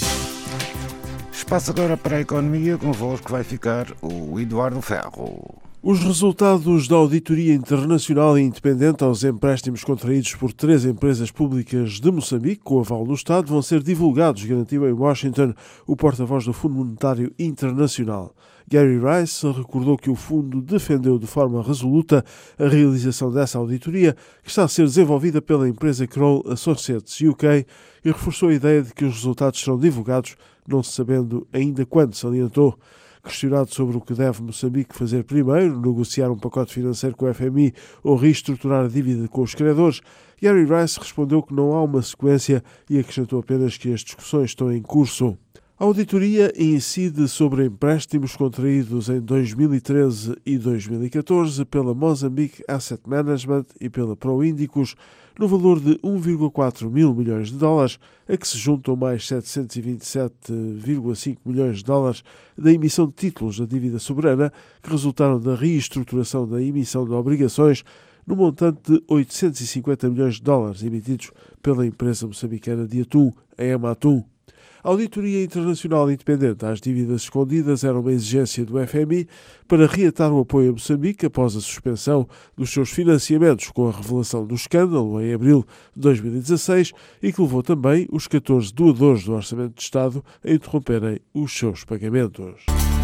Espaço agora para a economia, convosco vai ficar o Eduardo Ferro. Os resultados da auditoria internacional e independente aos empréstimos contraídos por três empresas públicas de Moçambique, com aval do Estado, vão ser divulgados, garantiu em Washington o porta-voz do Fundo Monetário Internacional. Gary Rice recordou que o fundo defendeu de forma resoluta a realização dessa auditoria, que está a ser desenvolvida pela empresa Kroll Associates U K, e reforçou a ideia de que os resultados serão divulgados, não se sabendo ainda quando, salientou. Questionado sobre o que deve Moçambique fazer primeiro, negociar um pacote financeiro com o F M I ou reestruturar a dívida com os credores, Gary Rice respondeu que não há uma sequência e acrescentou apenas que as discussões estão em curso. A auditoria incide sobre empréstimos contraídos em dois mil e treze e dois mil e catorze pela Mozambique Asset Management e pela Proíndicos, no valor de um vírgula quatro mil milhões de dólares, a que se juntam mais setecentos e vinte e sete vírgula cinco milhões de dólares da emissão de títulos da dívida soberana, que resultaram da reestruturação da emissão de obrigações, no montante de oitocentos e cinquenta milhões de dólares emitidos pela empresa moçambicana de atum, a Ematum. A auditoria internacional independente às dívidas escondidas era uma exigência do F M I para reatar o apoio a Moçambique após a suspensão dos seus financiamentos com a revelação do escândalo em abril de dois mil e dezasseis e que levou também os catorze doadores do Orçamento de Estado a interromperem os seus pagamentos.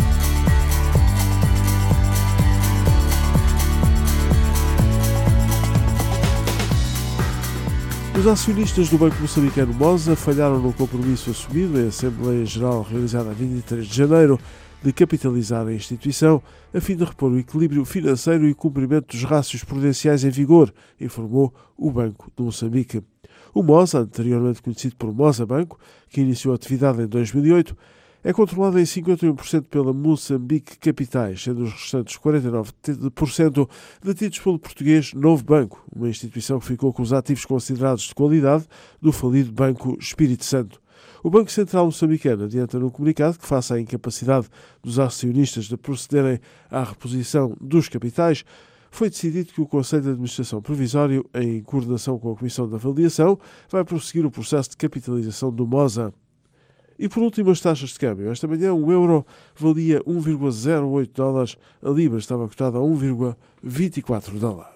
Os acionistas do Banco Moçambicano Moza falharam no compromisso assumido em Assembleia Geral realizada a vinte e três de janeiro de capitalizar a instituição a fim de repor o equilíbrio financeiro e o cumprimento dos rácios prudenciais em vigor, informou o Banco de Moçambique. O Moza, anteriormente conhecido por Moza Banco, que iniciou a atividade em dois mil e oito, é controlado em cinquenta e um por cento pela Moçambique Capitais, sendo os restantes quarenta e nove por cento detidos pelo português Novo Banco, uma instituição que ficou com os ativos considerados de qualidade do falido Banco Espírito Santo. O Banco Central moçambicano adianta no comunicado que, face à incapacidade dos acionistas de procederem à reposição dos capitais, foi decidido que o Conselho de Administração Provisório, em coordenação com a Comissão de Avaliação, vai prosseguir o processo de capitalização do Moza. E por último, as taxas de câmbio. Esta manhã, o euro valia um vírgula zero oito dólares, a libra estava cotada a um vírgula vinte e quatro dólares.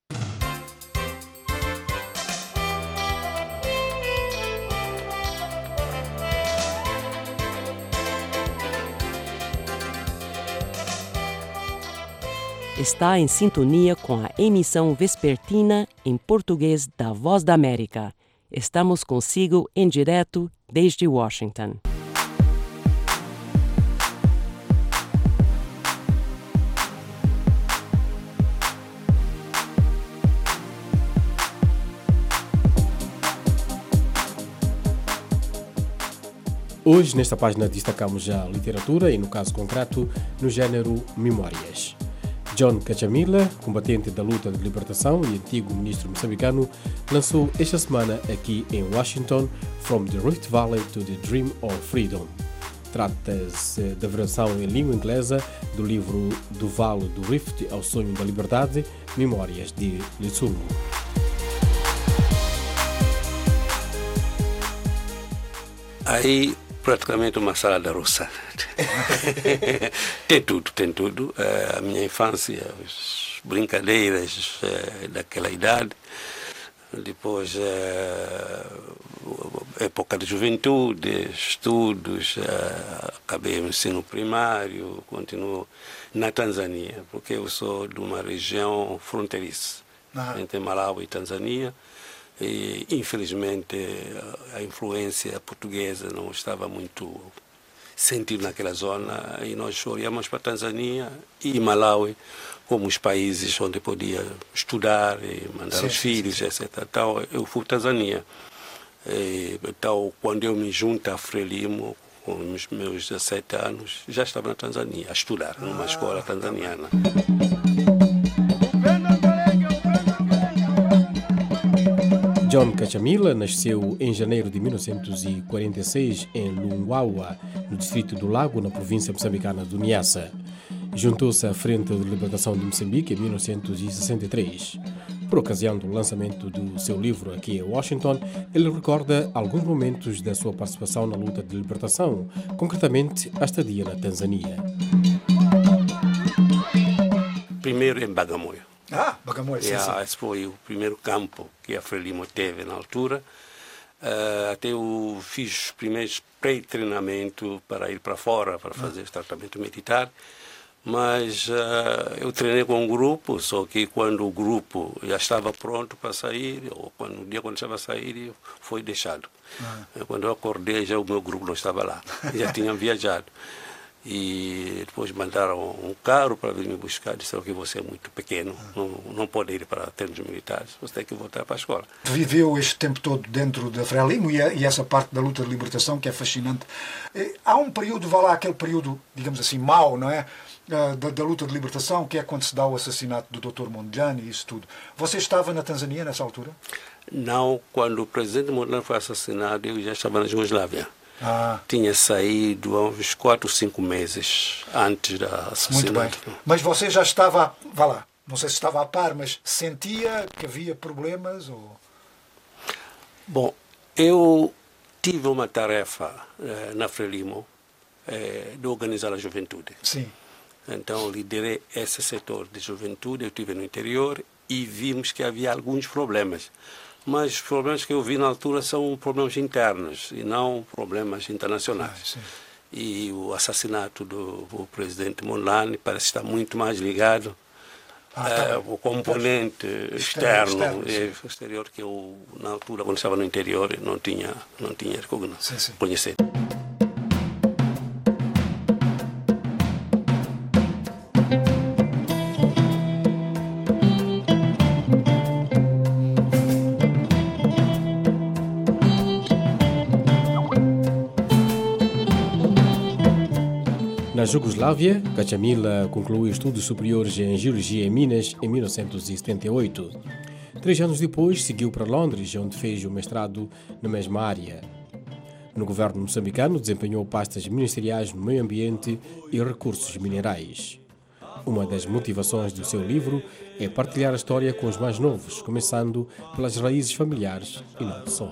Está em sintonia com a emissão vespertina em português da Voz da América. Estamos consigo em direto desde Washington. Hoje, nesta página, destacamos a literatura e, no caso concreto, no género Memórias. John Kachamila, combatente da luta de libertação e antigo ministro moçambicano, lançou esta semana aqui em Washington From the Rift Valley to the Dream of Freedom. Trata-se da versão em língua inglesa do livro Do Vale do Rift ao Sonho da Liberdade, Memórias de Litsungo. Aí, praticamente uma salada russa. Tem tudo, tem tudo. A minha infância, as brincadeiras daquela idade, depois a época de juventude, estudos, acabei o ensino primário, continuo na Tanzânia, porque eu sou de uma região fronteiriça, ah. entre Malawi e Tanzânia. E, infelizmente, a influência portuguesa não estava muito sentida naquela zona e nós olhamos para a Tanzânia e Malawi como os países onde podia estudar e mandar sim, os filhos, sim, sim. etcétera. Então, eu fui para a Tanzânia. E, então, quando eu me junto a Frelimo, com os meus dezessete anos, já estava na Tanzânia, a estudar numa ah, escola tanzaniana. John Kachamila nasceu em janeiro de mil novecentos e quarenta e seis em Lungawa, no distrito do Lago, na província moçambicana do Niassa. Juntou-se à Frente de Libertação de Moçambique em mil novecentos e sessenta e três. Por ocasião do lançamento do seu livro aqui em Washington, ele recorda alguns momentos da sua participação na luta de libertação, concretamente a estadia na Tanzânia. primeiro em Bagamoyo. Ah, Bagamoyo, sim, sim. Esse foi o primeiro campo que a Frelimo teve na altura. Uh, até eu fiz os primeiros pré-treinamento para ir para fora, para fazer ah. tratamento militar. Mas uh, eu treinei com um grupo, só que quando o grupo já estava pronto para sair, ou quando o dia quando estava a sair, foi deixado. Ah. Quando eu acordei, já o meu grupo não estava lá, já tinham viajado. E depois mandaram um carro para vir me buscar, disseram que você é muito pequeno, ah. não, não pode ir para termos militares, você tem que voltar para a escola. Viveu este tempo todo dentro da Frelimo e, e essa parte da luta de libertação que é fascinante. Há um período, vá lá, aquele período, digamos assim, mau, não é? Da, da luta de libertação, que é quando se dá o assassinato do doutor Mondlane e isso tudo. Você estava na Tanzânia nessa altura? Não, quando o presidente Mondlane foi assassinado, eu já estava na Jugoslávia. Ah. Tinha saído há uns quatro, cinco meses antes da assassinato. Muito bem. Mas você já estava, vá lá, não sei se estava a par, mas sentia que havia problemas? Ou... Bom, eu tive uma tarefa eh, na Frelimo eh, de organizar a juventude. Sim. Então, liderei esse setor de juventude, eu estive no interior e vimos que havia alguns problemas. Mas os problemas que eu vi na altura são problemas internos e não problemas internacionais. Ah, e o assassinato do, do presidente Mondlane parece estar muito mais ligado ah, tá ao componente externo, externo, externo e exterior, que eu, na altura, quando estava no interior, não tinha, não tinha reconhecido. Na Jugoslávia, Kachamila concluiu estudos superiores em Geologia e Minas em mil novecentos e setenta e oito. Três anos depois, seguiu para Londres, onde fez o mestrado na mesma área. No governo moçambicano, desempenhou pastas ministeriais no meio ambiente e recursos minerais. Uma das motivações do seu livro é partilhar a história com os mais novos, começando pelas raízes familiares e não só.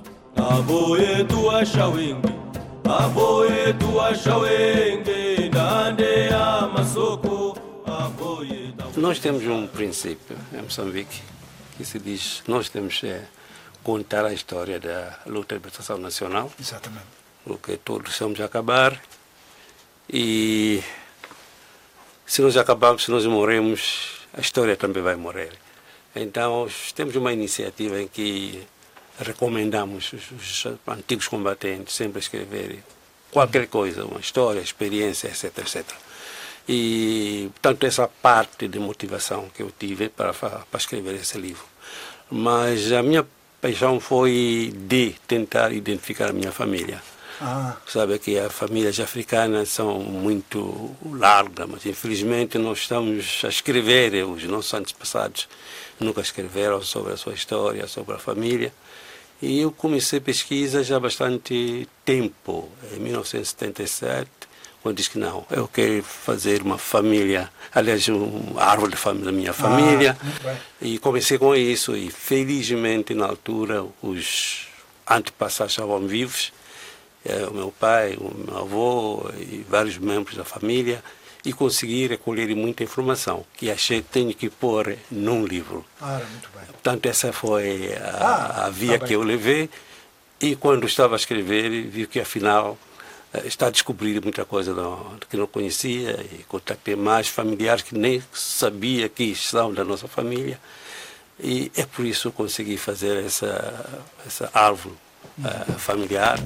Nós temos um princípio em Moçambique que se diz, nós temos é, contar a história da luta de libertação nacional. Exatamente. Porque todos estamos a acabar e se nós acabarmos, se nós morremos, a história também vai morrer. Então temos uma iniciativa em que recomendamos os, os antigos combatentes sempre escreverem qualquer coisa, uma história, experiência, etc, etcétera. E, portanto, essa parte de motivação que eu tive para, para escrever esse livro. Mas a minha paixão foi de tentar identificar a minha família. Ah. Sabe que as famílias africanas são muito largas, mas infelizmente nós estamos a escrever, os nossos antepassados nunca escreveram sobre a sua história, sobre a família. E eu comecei pesquisa já há bastante tempo, em mil novecentos e setenta e sete, quando disse que não, eu quero fazer uma família, aliás, uma árvore de família da minha família. Ah, e comecei com isso e felizmente na altura os antepassados estavam vivos, o meu pai, o meu avô e vários membros da família, e consegui recolher muita informação que achei que tenho que pôr num livro. Ah, muito bem. Portanto, essa foi a, ah, a via tá que eu levei, e quando estava a escrever, vi que afinal está a descobrir muita coisa não, que não conhecia, e contactei mais familiares que nem sabia que estavam da nossa família, e é por isso que eu consegui fazer essa, essa árvore uh, familiar.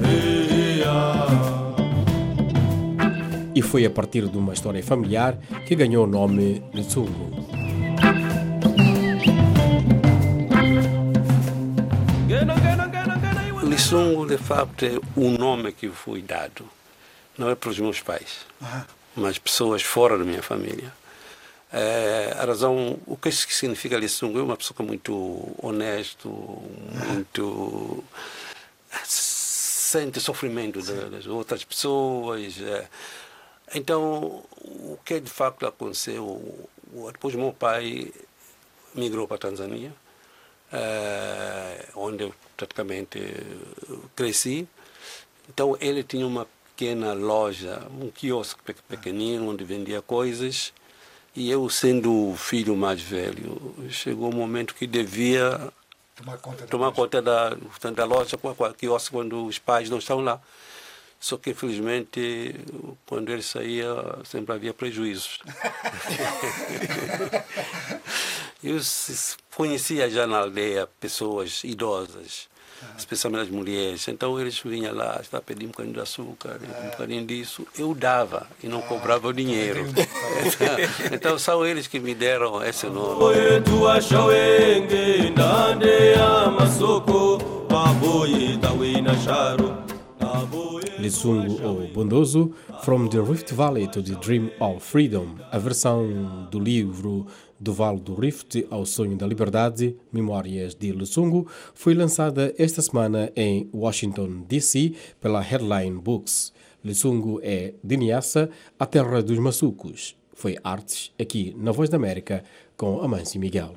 E foi a partir de uma história familiar que ganhou o nome Lisungu. Lisungu, de facto, é o nome que foi dado. Não é para os meus pais, ah. mas pessoas fora da minha família. É, a razão, o que isso significa Lisungu é uma pessoa muito honesta, muito... sente sofrimento das outras pessoas. É. Então, o que de facto aconteceu, depois meu pai migrou para a Tanzânia, é, onde eu praticamente cresci. Então, ele tinha uma pequena loja, um quiosque pequenino, onde vendia coisas, E eu, sendo o filho mais velho, chegou o momento que devia tomar conta da, tomar conta da, da loja, que quando os pais não estão lá. Só que, infelizmente, quando ele saía, sempre havia prejuízos. Eu conhecia já na aldeia pessoas idosas, especialmente as mulheres. Então, eles vinham lá, estava pedindo um bocadinho de açúcar, um bocadinho disso. Eu dava e não cobrava o dinheiro. Então, então, são eles que me deram esse nome. Lisungu, ou Bondoso, From the Rift Valley to the Dream of Freedom, a versão do livro Do Vale do Rift ao Sonho da Liberdade, Memórias de Lisungu, foi lançada esta semana em Washington, D C, pela Headline Books. Lisungu é de Niassa, a terra dos maçucos. Foi artes aqui na Voz da América com Amâncio Miguel.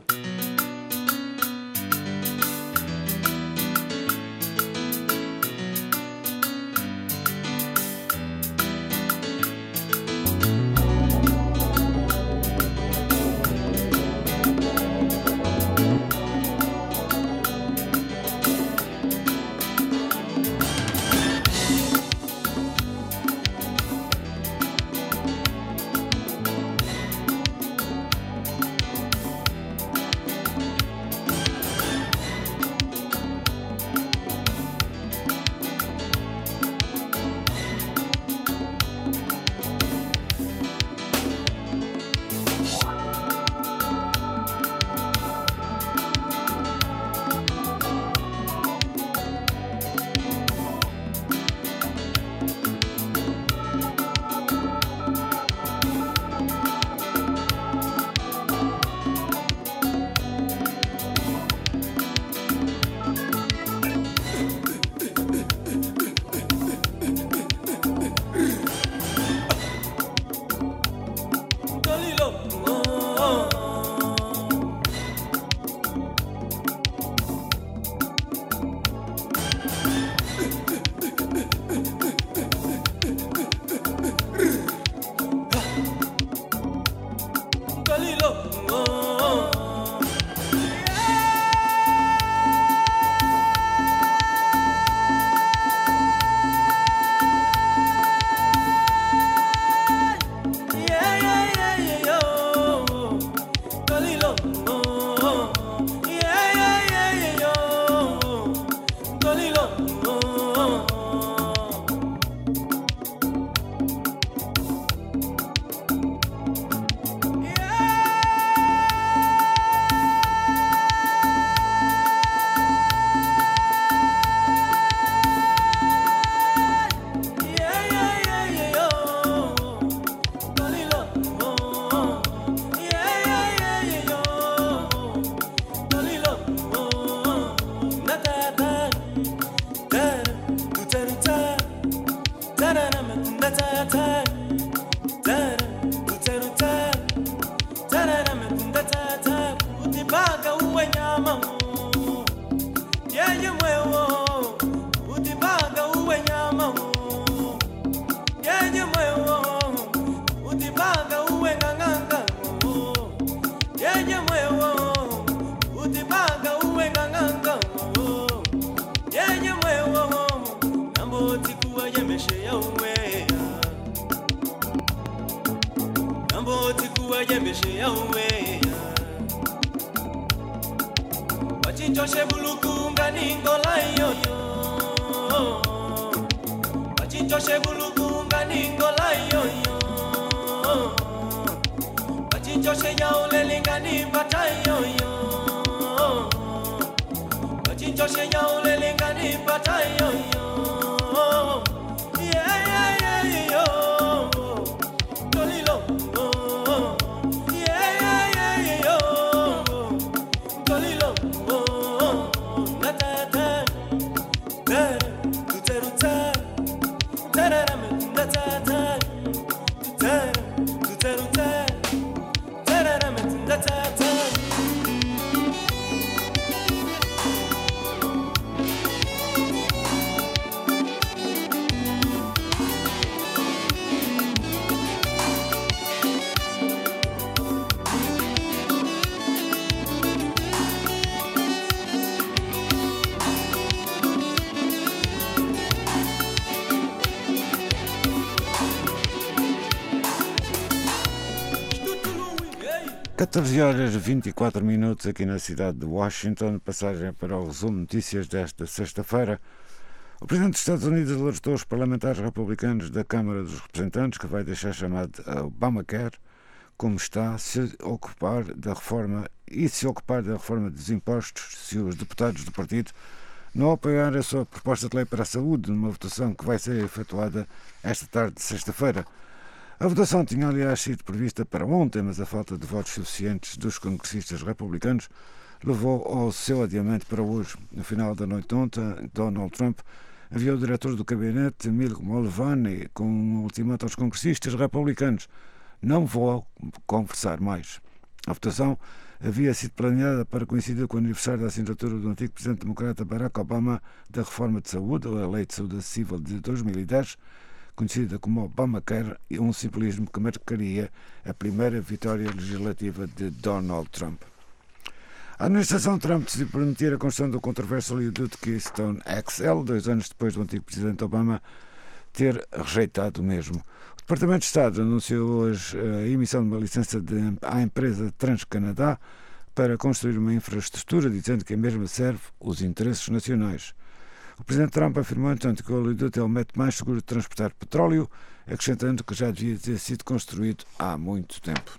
catorze horas e vinte e quatro minutos aqui na cidade de Washington, passagem para o resumo de notícias desta sexta-feira. O Presidente dos Estados Unidos alertou os parlamentares republicanos da Câmara dos Representantes que vai deixar chamado Obamacare, como está, se ocupar da reforma e se ocupar da reforma dos impostos se os deputados do partido não apoiarem a sua proposta de lei para a saúde numa votação que vai ser efetuada esta tarde de sexta-feira. A votação tinha, aliás, sido prevista para ontem, mas a falta de votos suficientes dos congressistas republicanos levou ao seu adiamento para hoje. No final da noite ontem, Donald Trump enviou o diretor do gabinete, Michael Mulvaney, com um ultimato aos congressistas republicanos: não vou conversar mais. A votação havia sido planeada para coincidir com o aniversário da assinatura do antigo presidente democrata Barack Obama da reforma de saúde, a Lei de Saúde Acessível de dois mil e dez, conhecida como Obamacare, e um simbolismo que marcaria a primeira vitória legislativa de Donald Trump. A administração Trump decidiu permitir a construção do controverso oleoduto Keystone X L, dois anos depois do antigo presidente Obama ter rejeitado o mesmo. O Departamento de Estado anunciou hoje a emissão de uma licença de, à empresa TransCanadá para construir uma infraestrutura, dizendo que a mesma serve os interesses nacionais. O presidente Trump afirmou, entanto, que o oleoduto é o método mais seguro de transportar petróleo, acrescentando que já devia ter sido construído há muito tempo.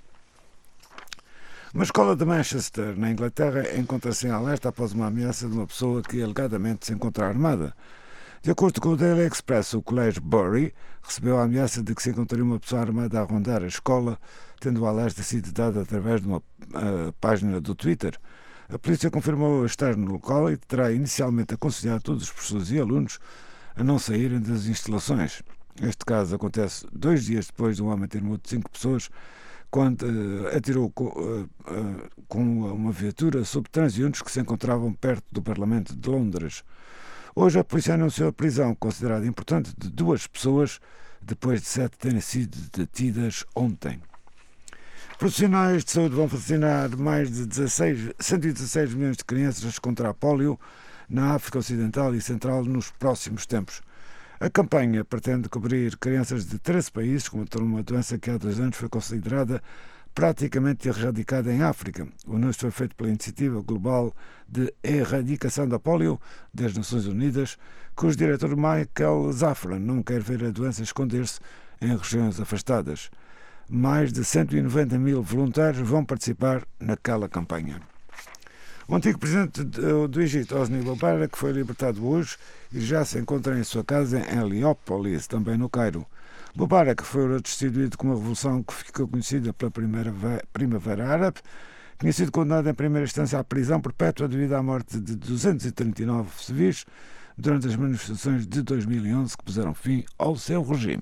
Uma escola de Manchester, na Inglaterra, encontra-se em alerta após uma ameaça de uma pessoa que alegadamente se encontra armada. De acordo com o Daily Express, o colégio Bury recebeu a ameaça de que se encontraria uma pessoa armada a rondar a escola, tendo o alerta sido dado através de uma uh, página do Twitter. A polícia confirmou estar no local e terá inicialmente aconselhado todos os professores e alunos a não saírem das instalações. Este caso acontece dois dias depois de um homem ter morto cinco pessoas quando uh, atirou com, uh, uh, com uma viatura sobre transeuntes que se encontravam perto do Parlamento de Londres. Hoje a polícia anunciou a prisão, considerada importante, de duas pessoas, depois de sete terem sido detidas ontem. Profissionais de saúde vão vacinar mais de dezasseis, cento e dezasseis milhões de crianças contra a pólio na África Ocidental e Central nos próximos tempos. A campanha pretende cobrir crianças de treze países contra uma doença que há dois anos foi considerada praticamente erradicada em África. O anúncio foi feito pela Iniciativa Global de Erradicação da Pólio das Nações Unidas, cujo diretor Michael Zafran não quer ver a doença esconder-se em regiões afastadas. Mais de cento e noventa mil voluntários vão participar naquela campanha. O antigo presidente do Egito, Hosni Mubarak, foi libertado hoje e já se encontra em sua casa em Heliópolis, também no Cairo. Mubarak foi destituído com uma revolução que ficou conhecida pela primeira Primavera Árabe. Tinha sido condenado em primeira instância à prisão perpétua devido à morte de duzentos e trinta e nove civis durante as manifestações de dois mil e onze que puseram fim ao seu regime.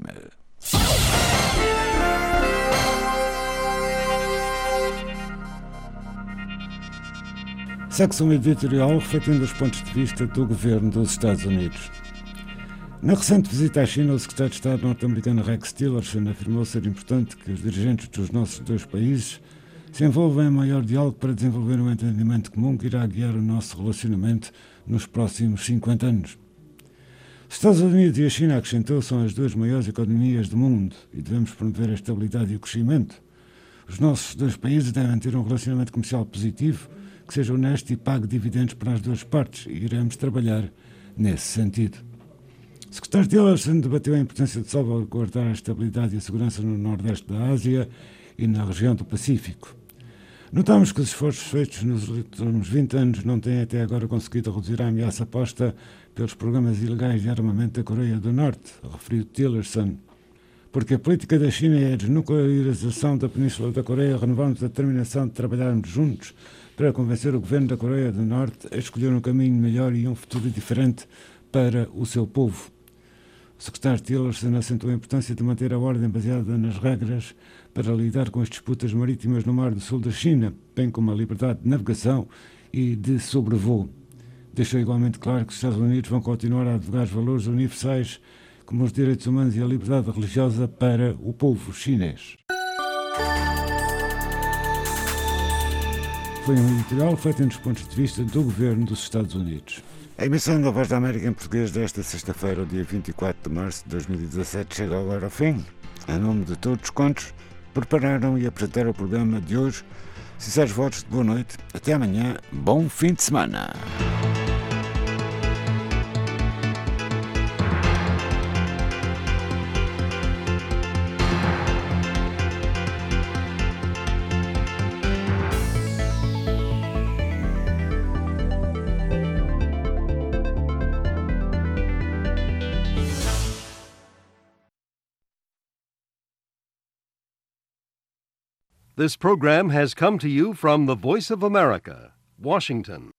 Secção editorial refletindo os pontos de vista do governo dos Estados Unidos. Na recente visita à China, o secretário de Estado norte-americano Rex Tillerson afirmou ser importante que os dirigentes dos nossos dois países se envolvam em maior diálogo para desenvolver um entendimento comum que irá guiar o nosso relacionamento nos próximos cinquenta anos. Os Estados Unidos e a China, acrescentou, são as duas maiores economias do mundo e devemos promover a estabilidade e o crescimento. Os nossos dois países devem ter um relacionamento comercial positivo, que seja honesto e pague dividendos para as duas partes, e iremos trabalhar nesse sentido. O secretário Tillerson debateu a importância de salvaguardar a estabilidade e a segurança no Nordeste da Ásia e na região do Pacífico. Notamos que os esforços feitos nos últimos vinte anos não têm até agora conseguido reduzir a ameaça posta pelos programas ilegais de armamento da Coreia do Norte, referiu Tillerson. Porque a política da China é a desnuclearização da Península da Coreia, renovamos a determinação de trabalharmos juntos para convencer o governo da Coreia do Norte a escolher um caminho melhor e um futuro diferente para o seu povo. O secretário Tillerson acentuou a importância de manter a ordem baseada nas regras para lidar com as disputas marítimas no Mar do Sul da China, bem como a liberdade de navegação e de sobrevoo. Deixou igualmente claro que os Estados Unidos vão continuar a advogar os valores universais como os direitos humanos e a liberdade religiosa para o povo chinês. Foi um editorial feito nos pontos de vista do governo dos Estados Unidos. A emissão da Voz da América em português desta sexta-feira, dia vinte e quatro de março de dois mil e dezassete, chega agora ao fim. Em nome de todos quantos prepararam e apresentaram o programa de hoje, Sinceros votos de boa noite. Até amanhã. Bom fim de semana. This program has come to you from the Voice of America, Washington.